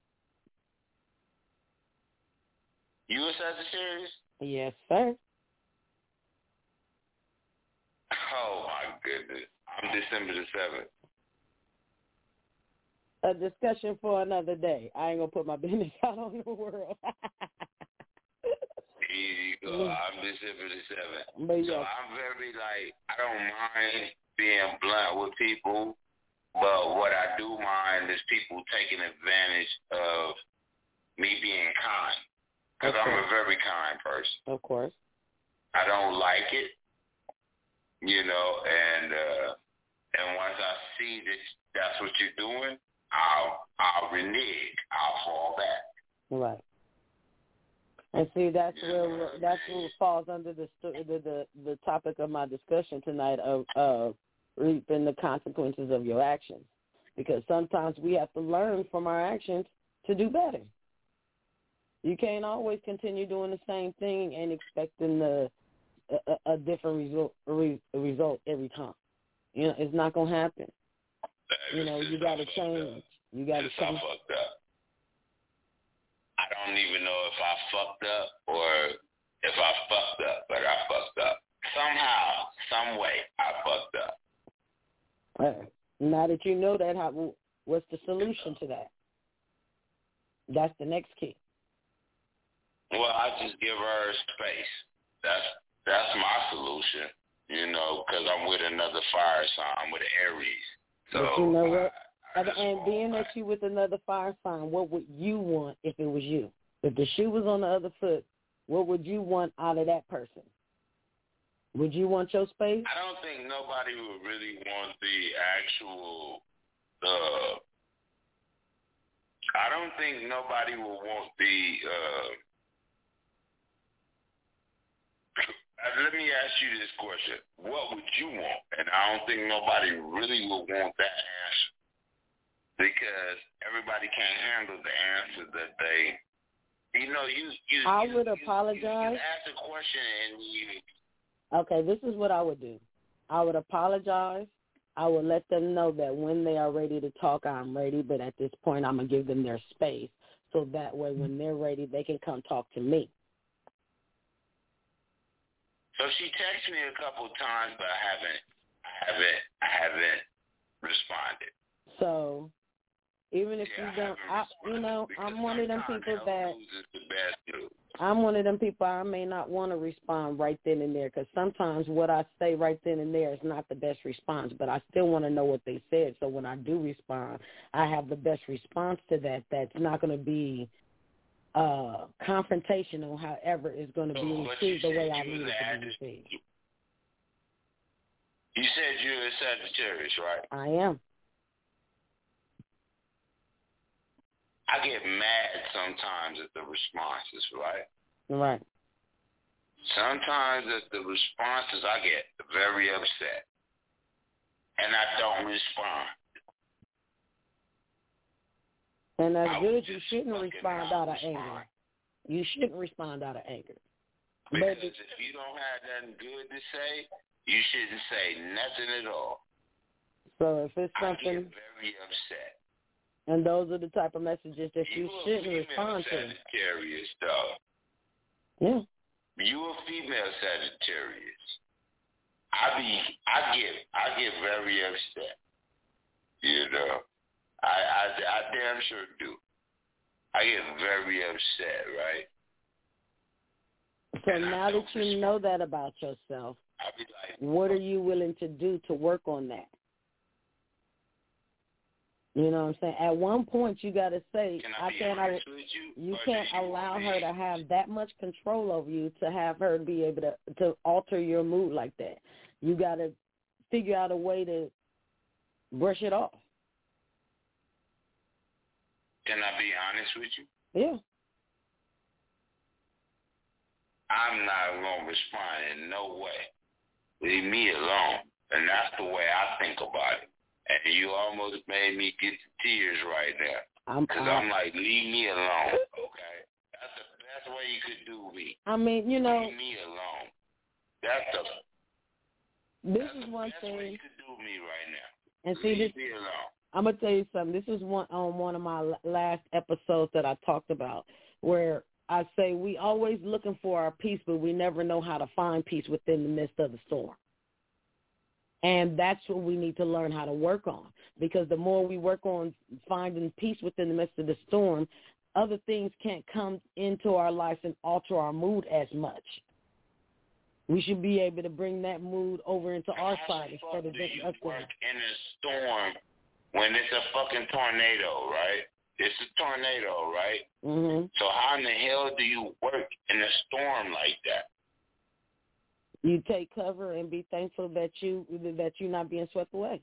You a Sagittarius? Yes, sir. Oh, my goodness. I'm December the 7th. A discussion for another day. I ain't going to put my business out on the world. Easy go. I'm December the 7th. But so I'm very, I don't mind being blunt with people, but what I do mind is people taking advantage of me being kind, because I'm a very kind person. Of course. I don't like it, and once I see that that's what you're doing, I'll renege. I'll fall back. Right. And see, that's what falls under the topic of my discussion tonight of reaping the consequences of your actions, because sometimes we have to learn from our actions to do better. You can't always continue doing the same thing and expecting a different result every time. It's not gonna happen. You got to change. You got to change. I fucked up. I don't even know if I fucked up or if I fucked up, but I fucked up. Somehow, some way, I fucked up. Now that you know that, what's the solution to that? That's the next key. Well, I just give her space. That's my solution, because I'm with another fire sign. I'm with an Aries. So, but you know what? And being that you with another fire sign, what would you want if it was you? If the shoe was on the other foot, what would you want out of that person? Would you want your space? I don't think nobody would really want the actual, I don't think nobody will want the, let me ask you this question. What would you want? And I don't think nobody really will want that answer, because everybody can't handle the answer that they, I would apologize. You ask a question and Okay, this is what I would do. I would apologize. I would let them know that when they are ready to talk, I'm ready, but at this point I'm going to give them their space, so that way when they're ready, they can come talk to me. So she texted me a couple of times, but I haven't responded. So even if you don't, I'm one of them people that I'm one of them people I may not want to respond right then and there, because sometimes what I say right then and there is not the best response, but I still want to know what they said. So when I do respond, I have the best response to that. That's not going to be confrontational, however, it's going to be received the way I need it to be received. You said you're a Sagittarius, right? I am. I get mad sometimes at the responses, right? Right. Sometimes at the responses, I get very upset, and I don't respond. And that's good. You shouldn't respond out of anger. You shouldn't respond out of anger. Because if you don't have nothing good to say, you shouldn't say nothing at all. So if it's something, I get very upset. And those are the type of messages that you shouldn't respond to. Sagittarius, though. Yeah. You a female Sagittarius. I get very upset. I damn sure do. I get very upset, right? So and now that you know that about yourself, I'll be like, what are you willing to do to work on that? You know what I'm saying? At one point, you got to say, you can't allow her to have that much control over you, to have her be able to alter your mood like that. You got to figure out a way to brush it off. Can I be honest with you? Yeah. I'm not going to respond in no way. Leave me alone. And that's the way I think about it. And you almost made me get to tears right now. Because I'm like, leave me alone, okay? That's the best way you could do me. I mean, leave me alone. This is one thing. Way you could do me right now. And see, leave me alone. I'm going to tell you something. This is one of my last episodes that I talked about, where I say we always looking for our peace, but we never know how to find peace within the midst of the storm. And that's what we need to learn how to work on, because the more we work on finding peace within the midst of the storm, other things can't come into our life and alter our mood as much. We should be able to bring that mood over into our side instead of just us. Work in a storm when it's a fucking tornado, right? It's a tornado, right? Mm-hmm. So how in the hell do you work in a storm like that? You take cover and be thankful that you're not being swept away.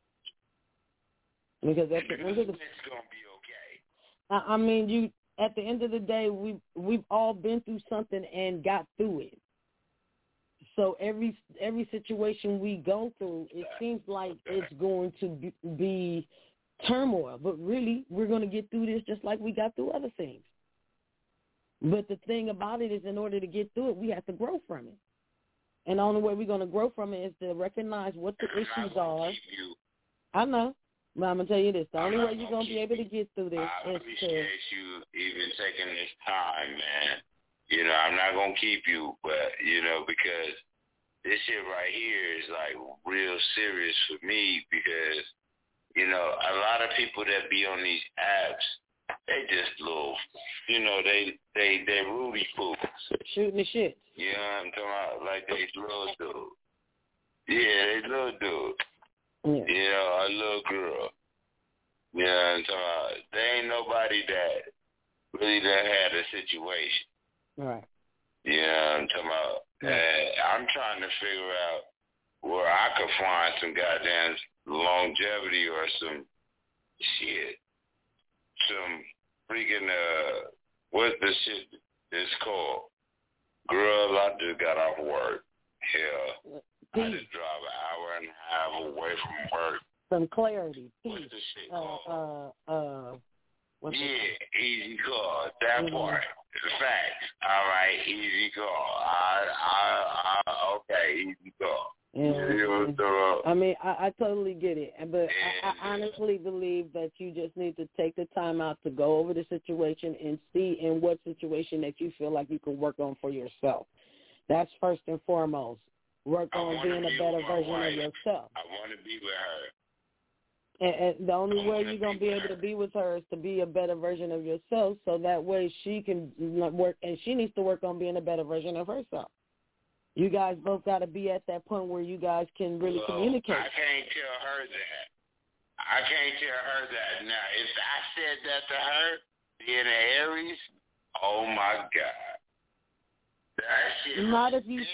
Because at the end of the it's gonna be okay. I mean, at the end of the day, we've all been through something and got through it. So every situation we go through, it seems like it's going to be turmoil. But really, we're going to get through this just like we got through other things. But the thing about it is, in order to get through it, we have to grow from it. And the only way we're going to grow from it is to recognize what the issues are. I know. But I'm going to tell you this. The only way you're going to be able to get through this I is appreciate you even taking this time, man. You know, I'm not going to keep you, but, you know, because this shit right here is, like, real serious for me because, you know, a lot of people that be on these apps, they just little, you know, they Rudy fools. Shooting the shit. You know what I'm talking about? Like they little dude. Yeah, they little dude. Yeah. You know, a little girl. You know what I'm talking about? There ain't nobody that really done had a situation. Right. You know what I'm talking about? I'm trying to figure out where I could find some goddamn longevity or some shit. Some freaking, what's the shit it's called? Girl, I just got off work. Hell, I just drive an hour and a half away from work. Some clarity. What's the shit called? Easy call. That part. Facts. All right, easy call. Okay, easy call. Yeah. I mean, I totally get it, but I honestly believe that you just need to take the time out to go over the situation and see in what situation that you feel like you can work on for yourself. That's first and foremost. Work on being a better version of yourself. I want to be with her. And the only way you're going to be able to be with her is to be a better version of yourself, so that way she can work, and she needs to work on being a better version of herself. You guys both got to be at that point where you guys can really communicate. I can't tell her that. Now, if I said that to her, being an Aries, oh my God. That shit. Not if you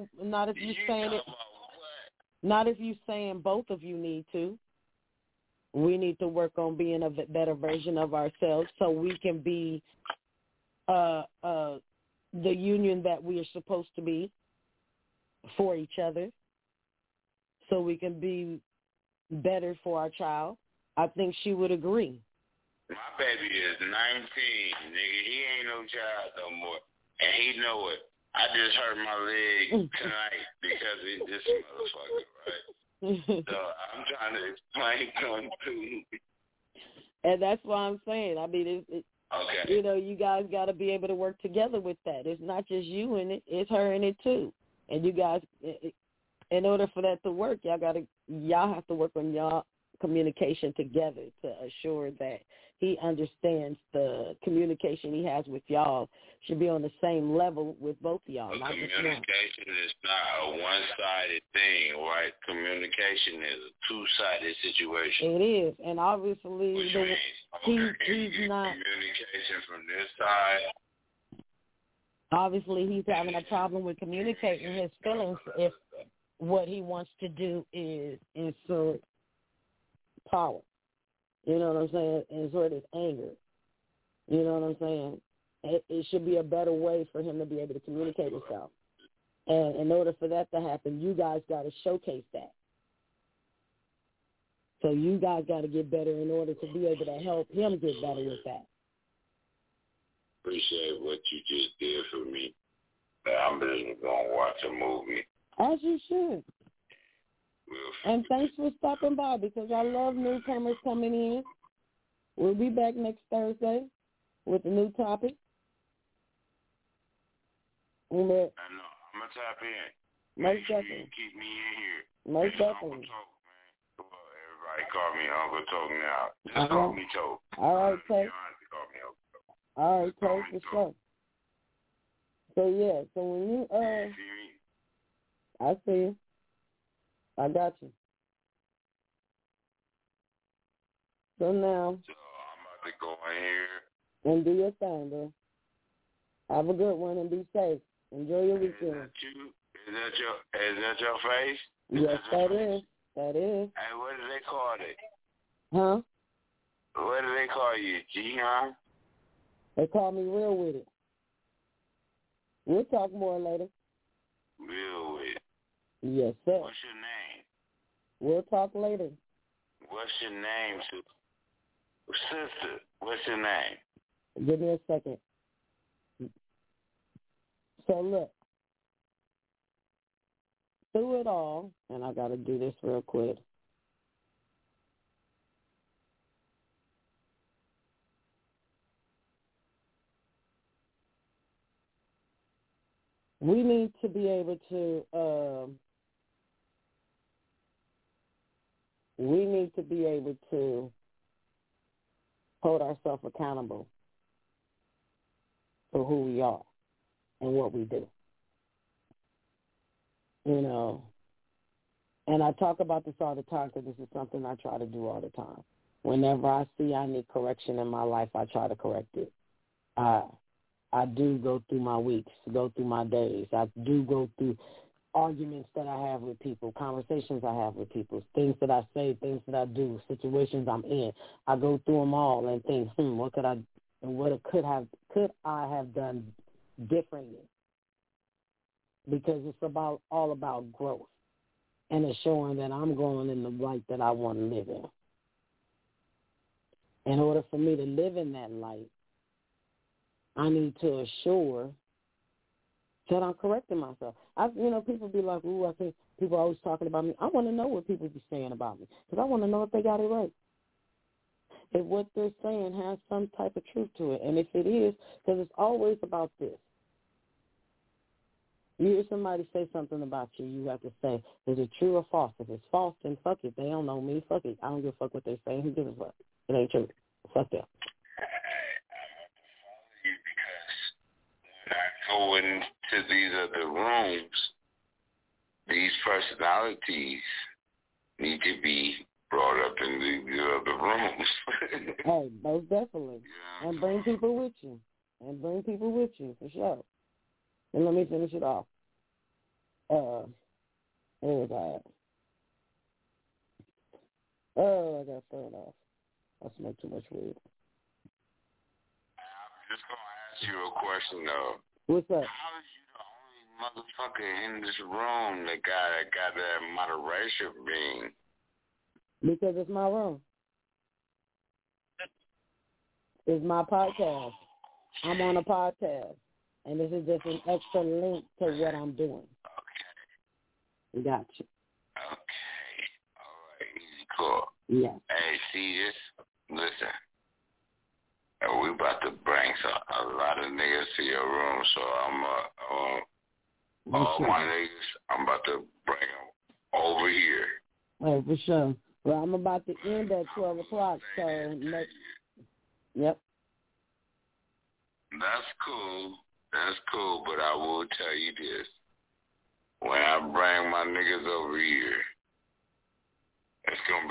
saying both of you need to. We need to work on being a better version of ourselves so we can be the union that we are supposed to be for each other, so we can be better for our child. I think she would agree. My baby is 19, nigga. He ain't no child no more, and he know it. I just hurt my leg tonight because of this motherfucker, right? So I'm trying to explain to him too. And that's why I'm saying, I mean, okay. You know, you guys got to be able to work together with that. It's not just you in it; it's her in it too. And you guys, in order for that to work, y'all have to work on y'all communication together to assure that he understands the communication he has with y'all should be on the same level with both of y'all. Well, communication is not a one-sided thing, right? Communication is a two-sided situation. It is, and obviously he's not. Communication from this side. Obviously, he's having a problem with communicating his feelings if what he wants to do is insert power. You know what I'm saying? Insert his anger. You know what I'm saying? It should be a better way for him to be able to communicate himself. And in order for that to happen, you guys got to showcase that. So you guys got to get better in order to be able to help him get better with that. Appreciate what you just did for me. I'm just going to watch a movie. As you should. And thanks for stopping by, because I love newcomers coming in. We'll be back next Thursday with a new topic. I know. I'm going to tap in. Most definitely. Keep me in here. Most definitely. Well, everybody call me Uncle Toke now. Just call me Toke. All right, Toke. Call me Uncle Toke. All right, Toke, for sure. So, yeah, so when you, I see you. I got you. So now. So I'm about to go in here. And do your thing, bro. Have a good one and be safe. Enjoy your weekend. Is that your face? Yes, that is. That is. Hey, what do they call it? Huh? What do they call you, G-huh? They call me Real With It. We'll talk more later. Real With It. Yes, sir. What's your name? We'll talk later. What's your name, sister? What's your name? Give me a second. So look, through it all, and I got to do this real quick. We need to be able to, hold ourselves accountable for who we are and what we do. You know, and I talk about this all the time because this is something I try to do all the time. Whenever I see I need correction in my life, I try to correct it. I do go through my weeks, go through my days. I do go through arguments that I have with people, conversations I have with people, things that I say, things that I do, situations I'm in. I go through them all and think, what could I have done differently? Because it's all about growth, and it's showing that I'm growing in the light that I want to live in. In order for me to live in that light, I need to assure that I'm correcting myself. People be like, I think people are always talking about me. I want to know what people be saying about me because I want to know if they got it right. If what they're saying has some type of truth to it. And if it is, because it's always about this. You hear somebody say something about you, you have to say, is it true or false? If it's false, then fuck it. They don't know me. Fuck it. I don't give a fuck what they say. Who gives a fuck? It ain't true. Fuck them. Go into these other rooms, these personalities need to be brought up in these other rooms. Hey, most definitely. Yeah. And bring people with you. For sure. And let me finish it off. Where was I at? I got to throw it off. I smoke too much weed. I'm just going to ask you a question, though. What's up? How is you the only motherfucker in this room that got that moderation being? Because it's my room. It's my podcast. I'm on a podcast. And this is just an extra link to what I'm doing. Okay. Got you. Okay. All right. Easy call. Yeah. Hey, see this? Listen. We about to bring a lot of niggas to your room, so all my niggas, I'm about to bring them over here. Oh, for sure. Well, I'm about to end at 12 o'clock, so yep. That's cool, but I will tell you this. When I bring my niggas over here, it's going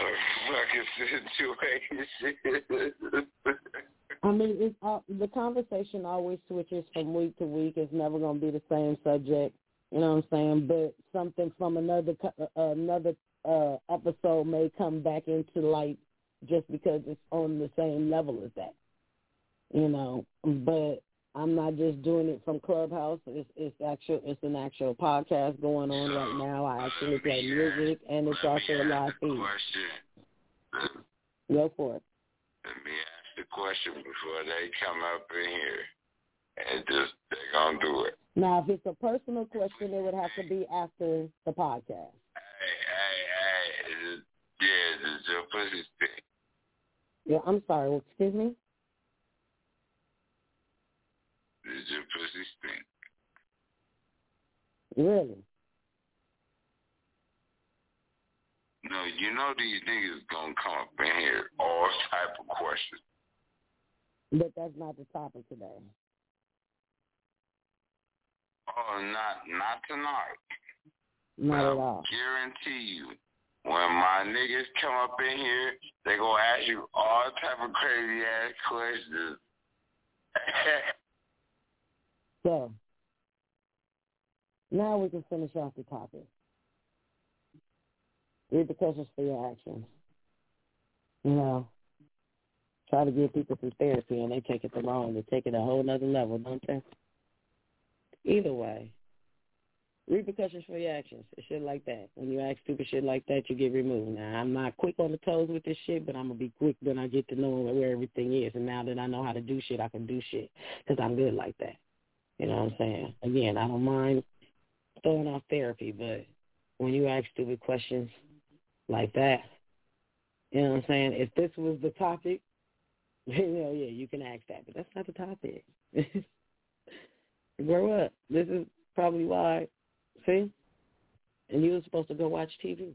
to be a lot of fucking situations. I mean, the conversation always switches from week to week. It's never going to be the same subject, you know what I'm saying? But something from another episode may come back into light just because it's on the same level as that, you know. But I'm not just doing it from Clubhouse. It's an actual podcast going on right now. I actually play music, and it's also a live feed. Go for it. Let me ask the question before they come up in here, and they're gonna do it. Now, if it's a personal question, it would have to be after the podcast. Hey, is your pussy stink? Yeah, I'm sorry. Excuse me. Does your pussy stink? Really? No, you know these niggas gonna come up in here, all type of questions. But that's not the topic today. Oh, not tonight. Not at all. Guarantee you, when my niggas come up in here, they gonna ask you all type of crazy ass questions. So, now we can finish off the topic. Repercussions for your actions. You know, try to give people some therapy and they take it the wrong. They take it a whole nother level, don't they? Either way, repercussions for your actions. It's shit like that. When you act stupid shit like that, you get removed. Now, I'm not quick on the toes with this shit, but I'm going to be quick when I get to know where everything is. And now that I know how to do shit, I can do shit because I'm good like that. You know what I'm saying? Again, I don't mind throwing off therapy, but when you ask stupid questions like that, you know what I'm saying? If this was the topic, yeah, you can ask that, but that's not the topic. Grow up. This is probably why, see? And you were supposed to go watch TV.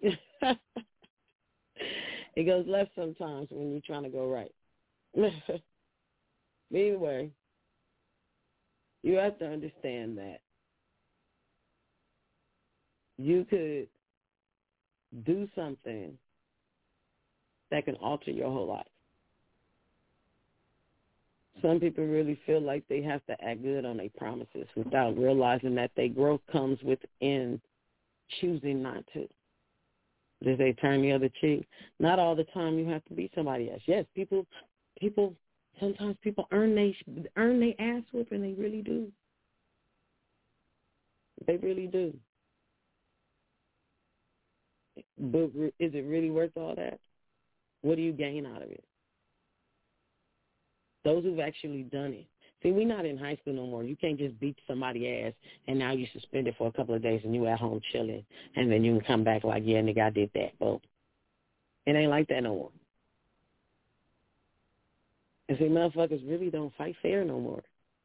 It goes left sometimes when you're trying to go right. But anyway, you have to understand that you could do something that can alter your whole life. Some people really feel like they have to act good on their promises without realizing that their growth comes within choosing not to. Did they turn the other cheek? Not all the time you have to be somebody else. Yes, sometimes people earn their ass whooping. They really do. They really do. But is it really worth all that? What do you gain out of it? Those who've actually done it. See, we're not in high school no more. You can't just beat somebody's ass and now you suspended for a couple of days and you at home chilling and then you can come back like, yeah, nigga, I did that. Boom. It ain't like that no more. And see, motherfuckers really don't fight fair no more.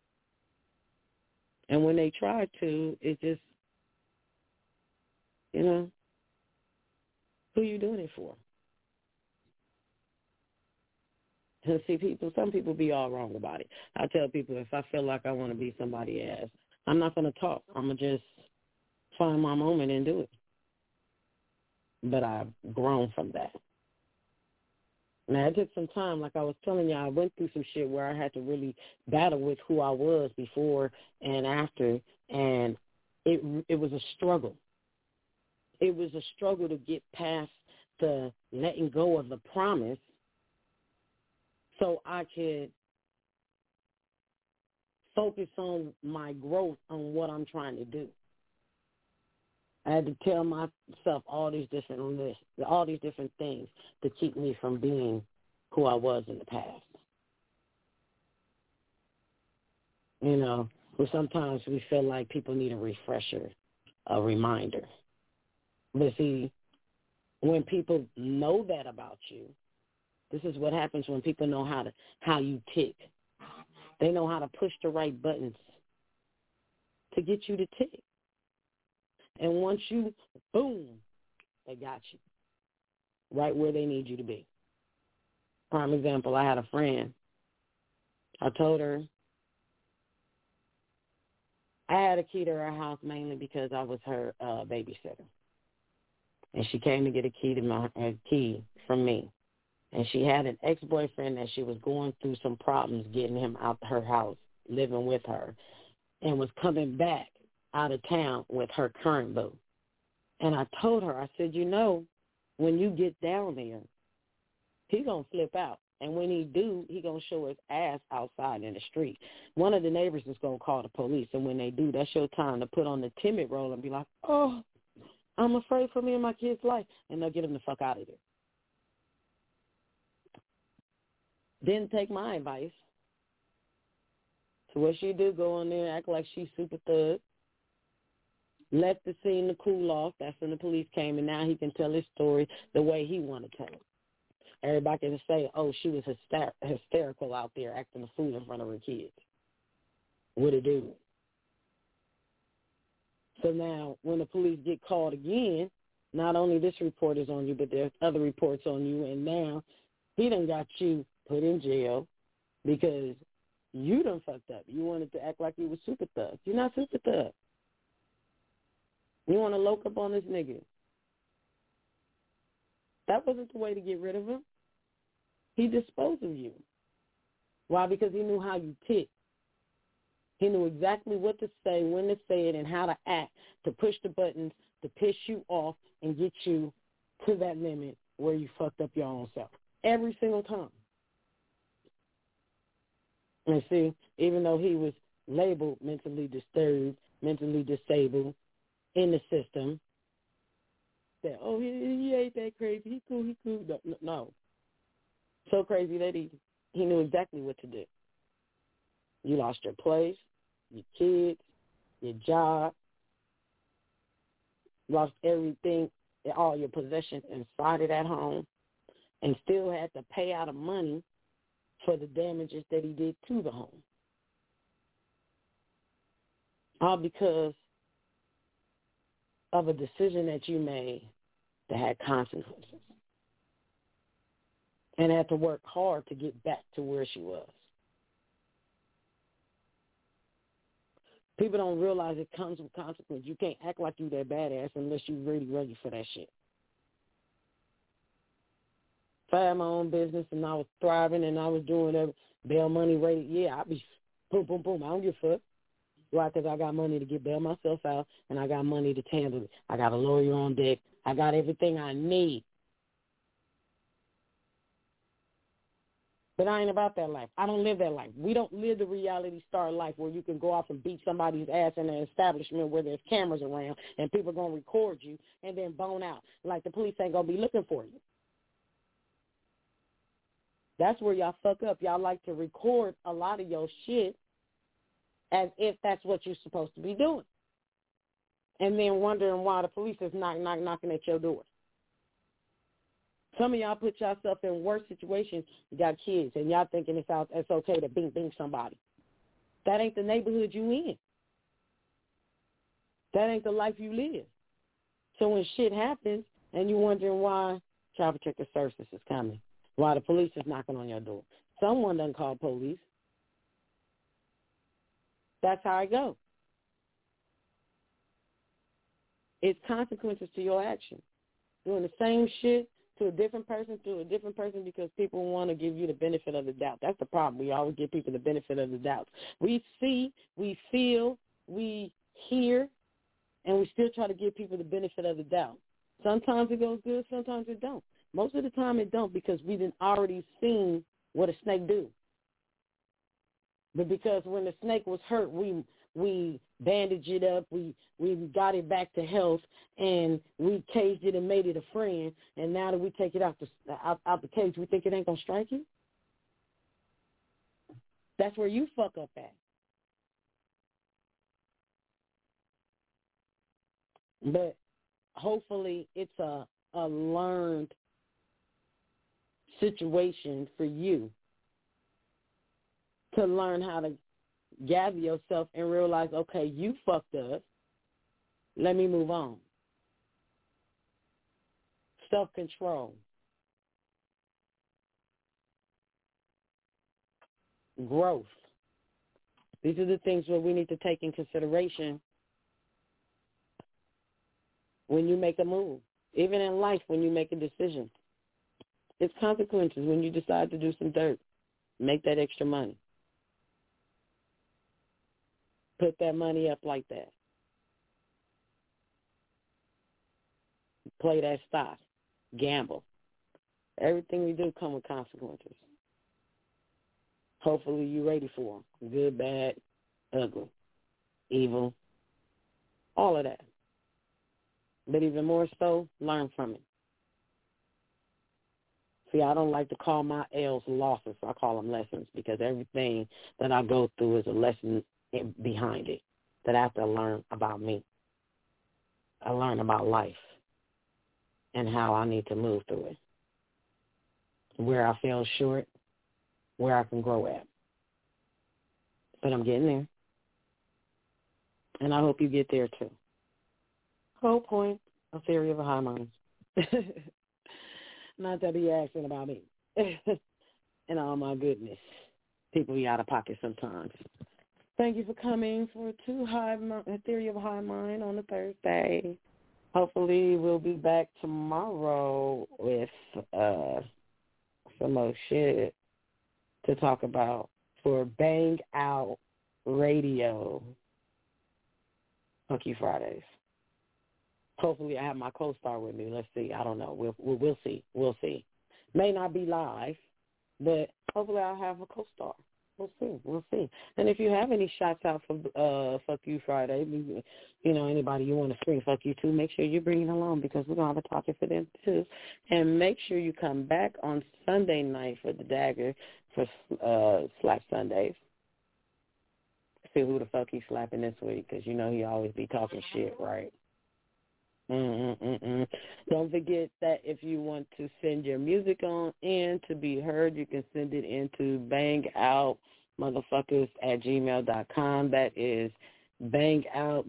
And when they try to, it just, you know, who you doing it for? And see, some people be all wrong about it. I tell people if I feel like I want to be somebody else, I'm not going to talk. I'm going to just find my moment and do it. But I've grown from that. Now, it took some time. Like I was telling you, I went through some shit where I had to really battle with who I was before and after, and it was a struggle. It was a struggle to get past the letting go of the promise so I could focus on my growth on what I'm trying to do. I had to tell myself all these different things to keep me from being who I was in the past. You know, but sometimes we feel like people need a refresher, a reminder. But see, when people know that about you, this is what happens when people know how you tick. They know how to push the right buttons to get you to tick. And once you, boom, they got you right where they need you to be. Prime example, I had a friend. I told her I had a key to her house mainly because I was her babysitter. And she came to get a key from me. And she had an ex-boyfriend that she was going through some problems getting him out of her house, living with her, and was coming back out of town with her current boo. And I told her, I said, you know, when you get down there, he going to flip out. And when he do, he going to show his ass outside in the street. One of the neighbors is going to call the police. And when they do, that's your time to put on the timid role and be like, oh, I'm afraid for me and my kid's life. And they'll get him the fuck out of there. Didn't take my advice. So what she do, go in there, act like she's super thug. Let the scene to cool off. That's when the police came, and now he can tell his story the way he want to tell it. Everybody can say, oh, she was hysterical out there acting a fool in front of her kids. What it do? So now when the police get called again, not only this report is on you, but there's other reports on you, and now he done got you put in jail because you done fucked up. You wanted to act like you was super thug. You're not super thug. You want to lock up on this nigga. That wasn't the way to get rid of him. He disposed of you. Why? Because he knew how you tick. He knew exactly what to say, when to say it, and how to act, to push the buttons, to piss you off and get you to that limit where you fucked up your own self. Every single time. And see, even though he was labeled mentally disturbed, mentally disabled in the system, that, oh, he ain't that crazy. He cool. No. So crazy that he knew exactly what to do. You lost your place, your kids, your job, lost everything, all your possessions inside of that home, and still had to pay out of money for the damages that he did to the home. All because of a decision that you made that had consequences and had to work hard to get back to where she was. People don't realize it comes with consequences. You can't act like you that badass unless you're really ready for that shit. If I had my own business and I was thriving and I was doing every bail money rated, yeah, I'd be boom, boom, boom. I don't give a fuck. Why? Because I got money to get bail myself out and I got money to handle it. I got a lawyer on deck. I got everything I need. But I ain't about that life. I don't live that life. We don't live the reality star life where you can go off and beat somebody's ass in an establishment where there's cameras around and people are going to record you and then bone out. Like the police ain't going to be looking for you. That's where y'all fuck up. Y'all like to record a lot of your shit as if that's what you're supposed to be doing. And then wondering why the police is knocking at your door. Some of y'all put yourself in worse situations. You got kids, and y'all thinking it's okay to bing somebody. That ain't the neighborhood you in. That ain't the life you live. So when shit happens and you wondering why Child Protective Services is coming, why the police is knocking on your door, someone done call police. That's how it goes. It's consequences to your action. Doing the same shit to a different person because people want to give you the benefit of the doubt. That's the problem. We always give people the benefit of the doubt. We see, we feel, we hear, and we still try to give people the benefit of the doubt. Sometimes it goes good, sometimes it don't. Most of the time it don't because we done already seen what a snake do. But because when the snake was hurt, we bandaged it up, we got it back to health, and we caged it and made it a friend. And now that we take it out the cage, we think it ain't going to strike you? That's where you fuck up at. But hopefully it's a learned situation for you to learn how to gather yourself and realize, okay, you fucked up. Let me move on. Self-control. Growth. These are the things that we need to take in consideration when you make a move. Even in life, when you make a decision. It's consequences when you decide to do some dirt. Make that extra money. Put that money up like that. Play that stock. Gamble. Everything we do come with consequences. Hopefully you're ready for them. Good, bad, ugly, evil, all of that. But even more so, learn from it. See, I don't like to call my L's losses. I call them lessons because everything that I go through is a lesson behind it that I have to learn about me. I learn about life and how I need to move through it. Where I fell short, where I can grow at. But I'm getting there. And I hope you get there too. Whole point, a theory of a high mind. Not that he asking about me. And all my goodness. People be out of pocket sometimes. Thank you for coming for Theory of High Mind on a Thursday. Hopefully we'll be back tomorrow with some more shit to talk about for Bang Out Radio. Funky Fridays. Hopefully I have my co-star with me. Let's see. I don't know. We'll see. We'll see. May not be live, but hopefully I'll have a co-star. We'll see. And if you have any shots out for Fuck You Friday, you know, anybody you want to scream Fuck You to, make sure you bring it along because we're going to have a talking for them too. And make sure you come back on Sunday night for the Dagger for Slap Sundays. See who the fuck he's slapping this week because you know he always be talking shit, right? Don't forget that if you want to send your music on in to be heard, you can send it into bangoutmotherfuckers@gmail.com. That is bangout,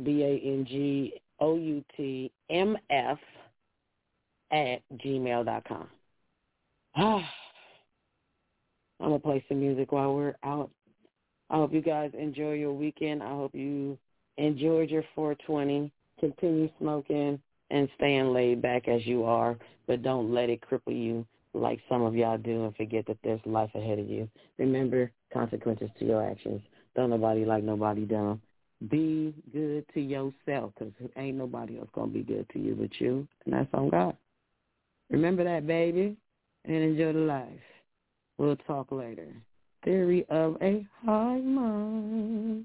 BANGOUTMF @gmail.com. I'm going to play some music while we're out. I hope you guys enjoy your weekend. I hope you enjoyed your 420. Continue smoking and staying laid back as you are, but don't let it cripple you like some of y'all do and forget that there's life ahead of you. Remember, consequences to your actions. Don't nobody like nobody dumb. Be good to yourself because ain't nobody else going to be good to you but you, and that's on God. Remember that, baby, and enjoy the life. We'll talk later. Theory of a High Mind.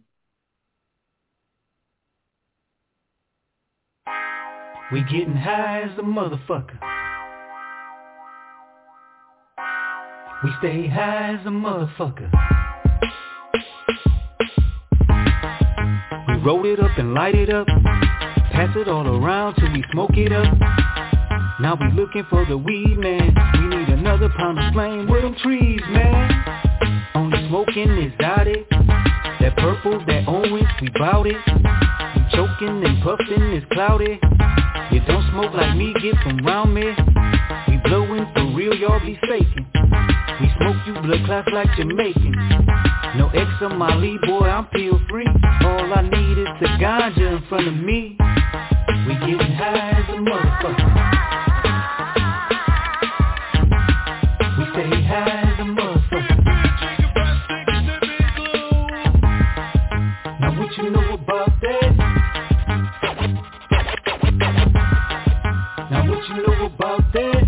We getting high as a motherfucker. We stay high as a motherfucker. We roll it up and light it up. Pass it all around till we smoke it up. Now we looking for the weed, man. We need another pound of flame with them trees, man. Only smoking is dotted. That purple, that orange, we bout it. We choking and puffing is cloudy. You don't smoke like me, get from round me. We blowin' for real, y'all be faking. We smoke you blood clots like Jamaican. No ex on my lead, boy, I'm peel free. All I need is the ganja in front of me. We getting high as a motherfucker. We stay high as a motherfucker. Now what you know about that? Now what you know about that?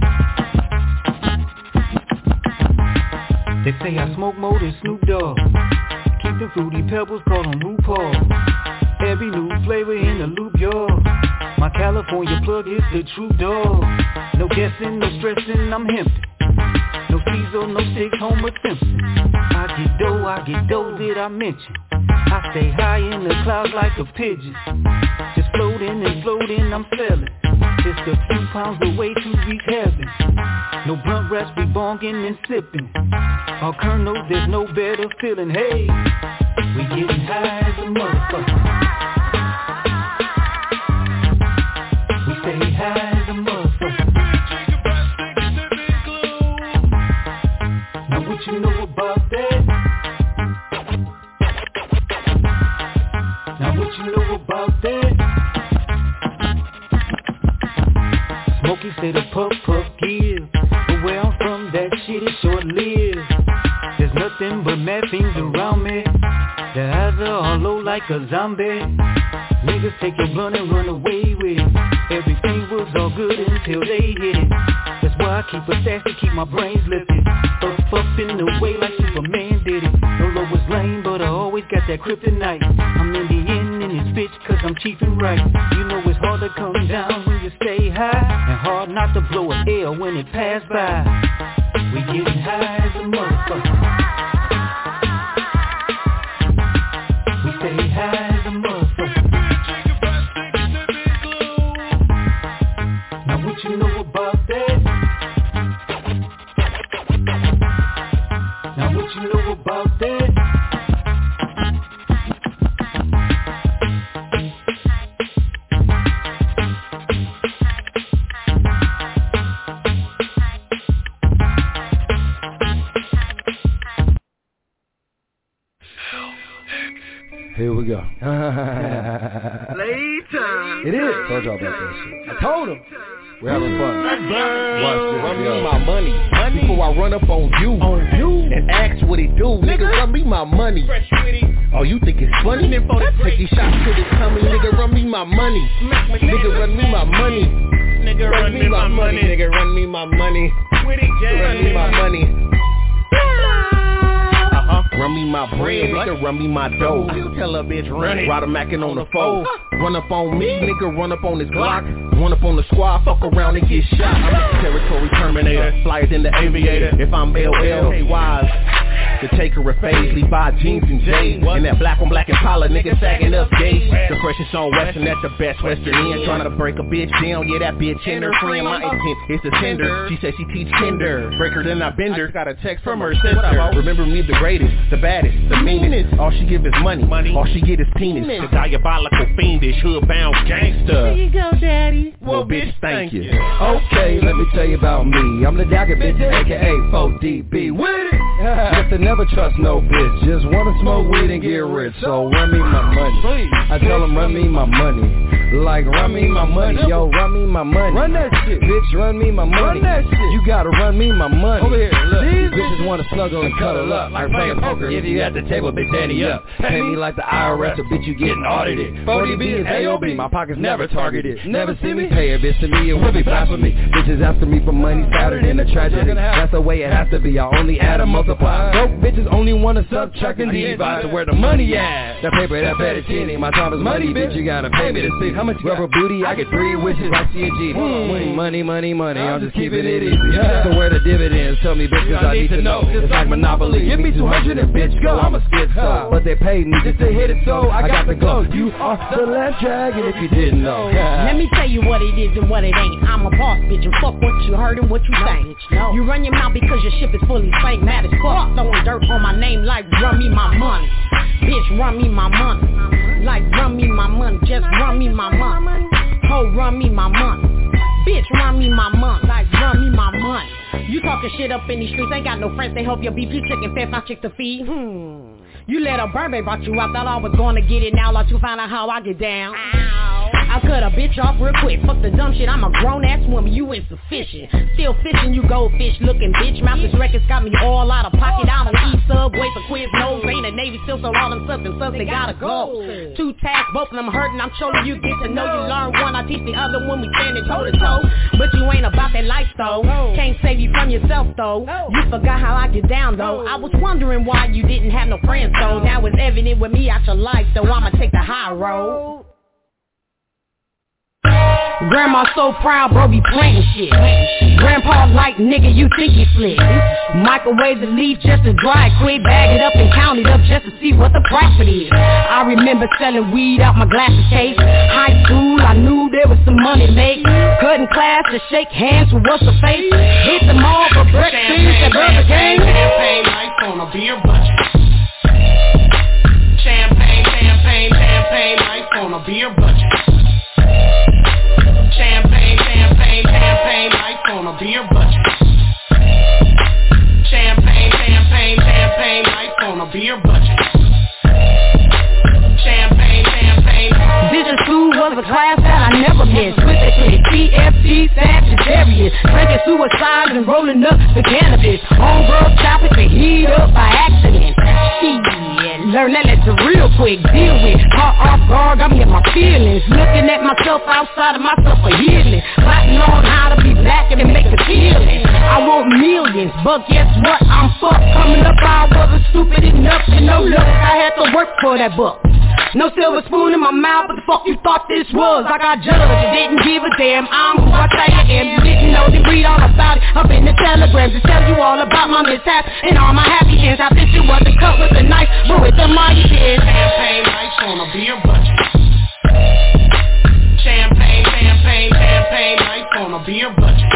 They say I smoke more than Snoop Dogg. Keep the fruity pebbles, call them RuPaul. Every new flavor in the loop, y'all. My California plug is the true dog. No guessing, no stressing, I'm hemping. No Caesar, no 6 Homer Simpson. I get dough, did I mention? I stay high in the clouds like a pigeon. Just floating and floating, I'm sailing. Just a few pounds away to reach heaven. No blunt wraps, we bonging and sipping. Our kernels, there's no better feeling. Hey, we getting high as a motherfucker. We stay high as a motherfucker. Now what you know about that? Now what you know about that? Smokey say the puff give, but where I'm from that shit is short-lived. There's nothing but mad things around me. The eyes are all low like a zombie. Niggas take your blunt and run away with it. Everything was all good until they hit it. That's why I keep a stash to keep my brains lifted. Up in the way like Superman did it. No low was lame, but I always got that kryptonite. I'm in the end in this bitch cause I'm cheap and right. You know it's hard to come down when you stay high, and hard not to blow a L when it pass by. We getting high as a motherfucker. We stay high as a motherfucker. Now what you know about that? Now what you know about that? Hell, Here we go. Playtime. It is. Told y'all about that shit. I told him. We're having fun. Run me my money before I run up on you and ask what it do. Nigga, run me my money. Oh, you think it's funny? Take these shots to the tummy. Nigga, run me my money. Nigga, run me my money. Nigga, run me my money. Nigga, run me my money. Run me my money. Run me my bread, nigga, run me my dough. You tell a bitch run it, ride a mackin' on the foe. Run up on me, nigga, run up on his Glock. Run up on the squad, fuck around and get shot. I'm a territory terminator, flyer than the aviator. If I'm LL, hey wise, the taker of phase, leave by jeans and J's. And that black on black Impala, nigga sagging up gates. The freshest on Western, that's the best Western in. Trying to break a bitch down, yeah, that bitch in her friend. My intent is a tender, she said she teach kinder. Breaker than I bender, got a text from her sister. Remember me the greatest, the baddest, the meanest. All she give is money, all she get is penis. The diabolical, fiendish, hood-bound gangster. Here you go, daddy. Well, bitch, thank you. Okay, let me tell you about me. I'm the dagger bitch, aka 4DB. With it. Just to never trust no bitch. Just wanna smoke weed and get rich. So run me my money. I tell them run me my money. Like run me my money. Yo, run me my money. Run that shit. Bitch, run me my money. Run that shit. You gotta run me my money. Over here, look. These bitches wanna snuggle and cuddle up. Like playing poker. If you at the table, bitch, ante up. Pay me like the IRS, a bitch, you getting audited. 4DB is AOB. My pockets never targeted. Never see me pay a bitch to me, it will be blasphemy. Bitches after me for money, sadder than a tragedy. That's the way it has to be. I only add and multiply. Broke bitches only wanna subtract and divide. To where the money at? That paper, that fettuccine. My time is money, bitch. You gotta pay me to speak. How much rubber booty? I get 3 wishes like CG. Money, money, money. I'm just keeping it easy. So where the dividends? Tell me, bitches, I need to know. It's like Monopoly. Give me 200 and bitch go. I'm a skid so. But they paid me just to hit it, so I got the glow. You are the last dragon if you didn't know. Let me tell you what it is and what it ain't. I'm a boss, bitch, and fuck what you heard and what you think. No. You run your mouth because your ship is fully stank. Mad as fuck, throwing dirt on my name like run me my money. Bitch, run me my money. Like run me my money, just run me my money. Ho, run me my money. Bitch, run me my money. Like run me my money. You talking shit up in these streets, ain't got no friends, they help your beef. You chicken fast, I chick to feed. You let a Burberry brought you out, thought I was gonna get it now, like you find out how I get down. I cut a bitch off real quick, fuck the dumb shit, I'm a grown ass woman, you insufficient. Still fishing, you goldfish looking bitch. Mountains records got me all out of pocket, I don't eat Subway for Quiznos. Ain't a Navy still sold all them subs and subs, they gotta go. 2 tasks, both of them hurting, I'm showing you get to know. You learn one, I teach the other when we standing toe to toe. But you ain't about that life though, can't save you from yourself though. You forgot how I get down though. I was wondering why you didn't have no friends though. Now it's evident with me out your life, so I'ma take the high road. Grandma so proud, bro, be planting shit. Grandpa like, nigga, you think you slick. Microwave the leaf just to dry it quick. Bag it up and count it up just to see what the profit is. I remember selling weed out my glasses case. High school, I knew there was some money made. Cutting class to shake hands with what's the face. Hit the mall for breakfast at Burger King. Champagne lights on a beer budget. Champagne lights on a beer budget. Champagne lights on a beer budget. Champagne lights on a beer budget. Champagne. Vision 2 was a class that I never missed. With the click, PFT, Sagittarius. Drinking suicides and rolling up the cannabis. Homegirl chopping the heat up by accident. Learn that lesson real quick, deal with caught off guard, got me in my feelings. Looking at myself outside of myself for healing. Plotting on how to be black and make a feeling. I want millions, but guess what? I'm fucked. Coming up, I wasn't stupid enough to know look. I had to work for that buck. No silver spoon in my mouth, what the fuck you thought this was? I got judged, didn't give a damn. I'm who I say I am. You didn't know, they read all about it up in the telegrams. It tells you all about my mishaps and all my happy ends. I bet you wasn't cut with a knife, but with the mighty pen. Champagne lights on a beer budget. Champagne lights on a beer budget.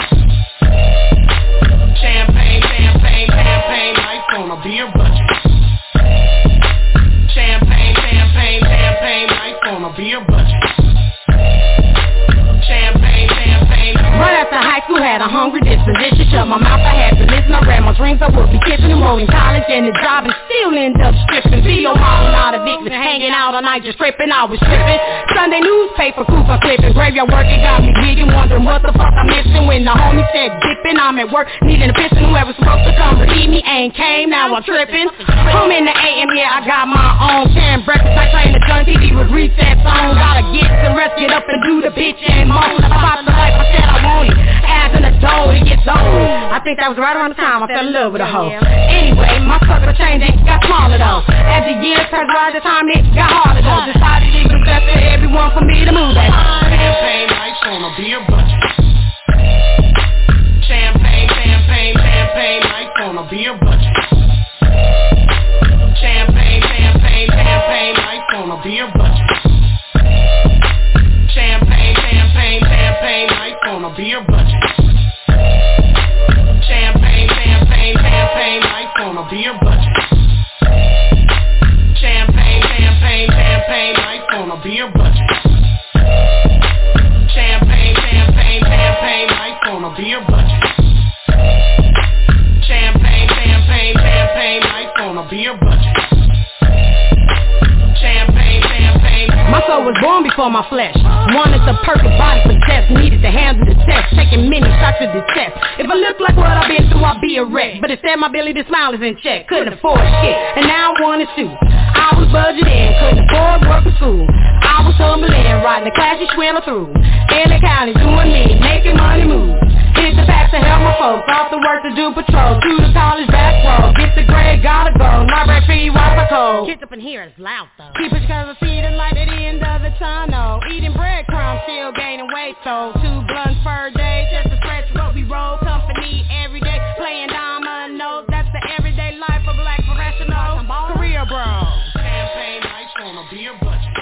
Champagne lights on a beer budget. Champagne lights on a beer budget. Champagne. Right after high school, had a hungry disposition. Shut my mouth, I had to listen. I ran my dreams, I would be kissing them all. enrolled in college and the job and still end up stripping. Video model, not a victim, hanging out all night just tripping. I was tripping. Sunday newspaper, coupon clipping. Graveyard work, it got me digging, wondering what the fuck I'm missing. When the homie said dipping, I'm at work, needing a piston. Whoever's supposed to come relieve me ain't came, now I'm tripping. Home in the AM, yeah, I got my own can. Breakfast, I playing the gun TV with reset song. Gotta get some rest, get up and do the bitch and moan. I pop the life, I said I want it. Ass in the dough, it gets old. I think that was right around the time I fell in love with a hoe. Anyway, my circle changed, it got smaller though. As the years passed by, the time it got harder though. Decided it was best for everyone for me to move that. Champagne lights on a beer budget. Champagne lights on a beer budget. Champagne lights on a beer budget. Champagne lights on a beer budget. Champagne lights on a beer budget. Champagne lights on a beer budget. Champagne lights on a beer budget. Champagne lights on a beer budget. My soul was born before my flesh. Wanted the perfect body for test. Needed to handle the test. Taking many shots to the chest. If I look like what I've been through, I'd be a wreck. But instead my ability to smile is in check. Couldn't afford shit, and now I wanted to. I was budgeting, couldn't afford work for school. I was humbling, riding the class you swindle through. In the county, doing me, making money move. Hit the facts to help my folks. Off the work to do patrol. To the college back road. Get the grade, gotta go. My break fee, wipe my cold. Kids up in here is loud though. Keep it cause I see the light at the end of the tunnel. Eating breadcrumbs, still gaining weight. So 2 blunts per day, just to stretch what we roll. Company every day, playing dominoes. That's the everyday life of black professionals. Career bro. Champagne lights on a beer budget.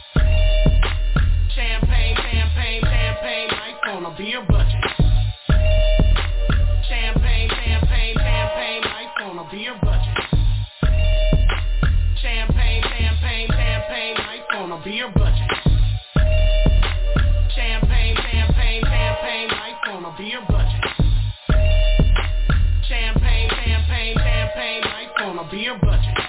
Champagne lights on a beer budget. Champagne lights on a beer budget. Champagne lights on a beer budget. Champagne lights on a beer budget. Champagne lights on a beer budget.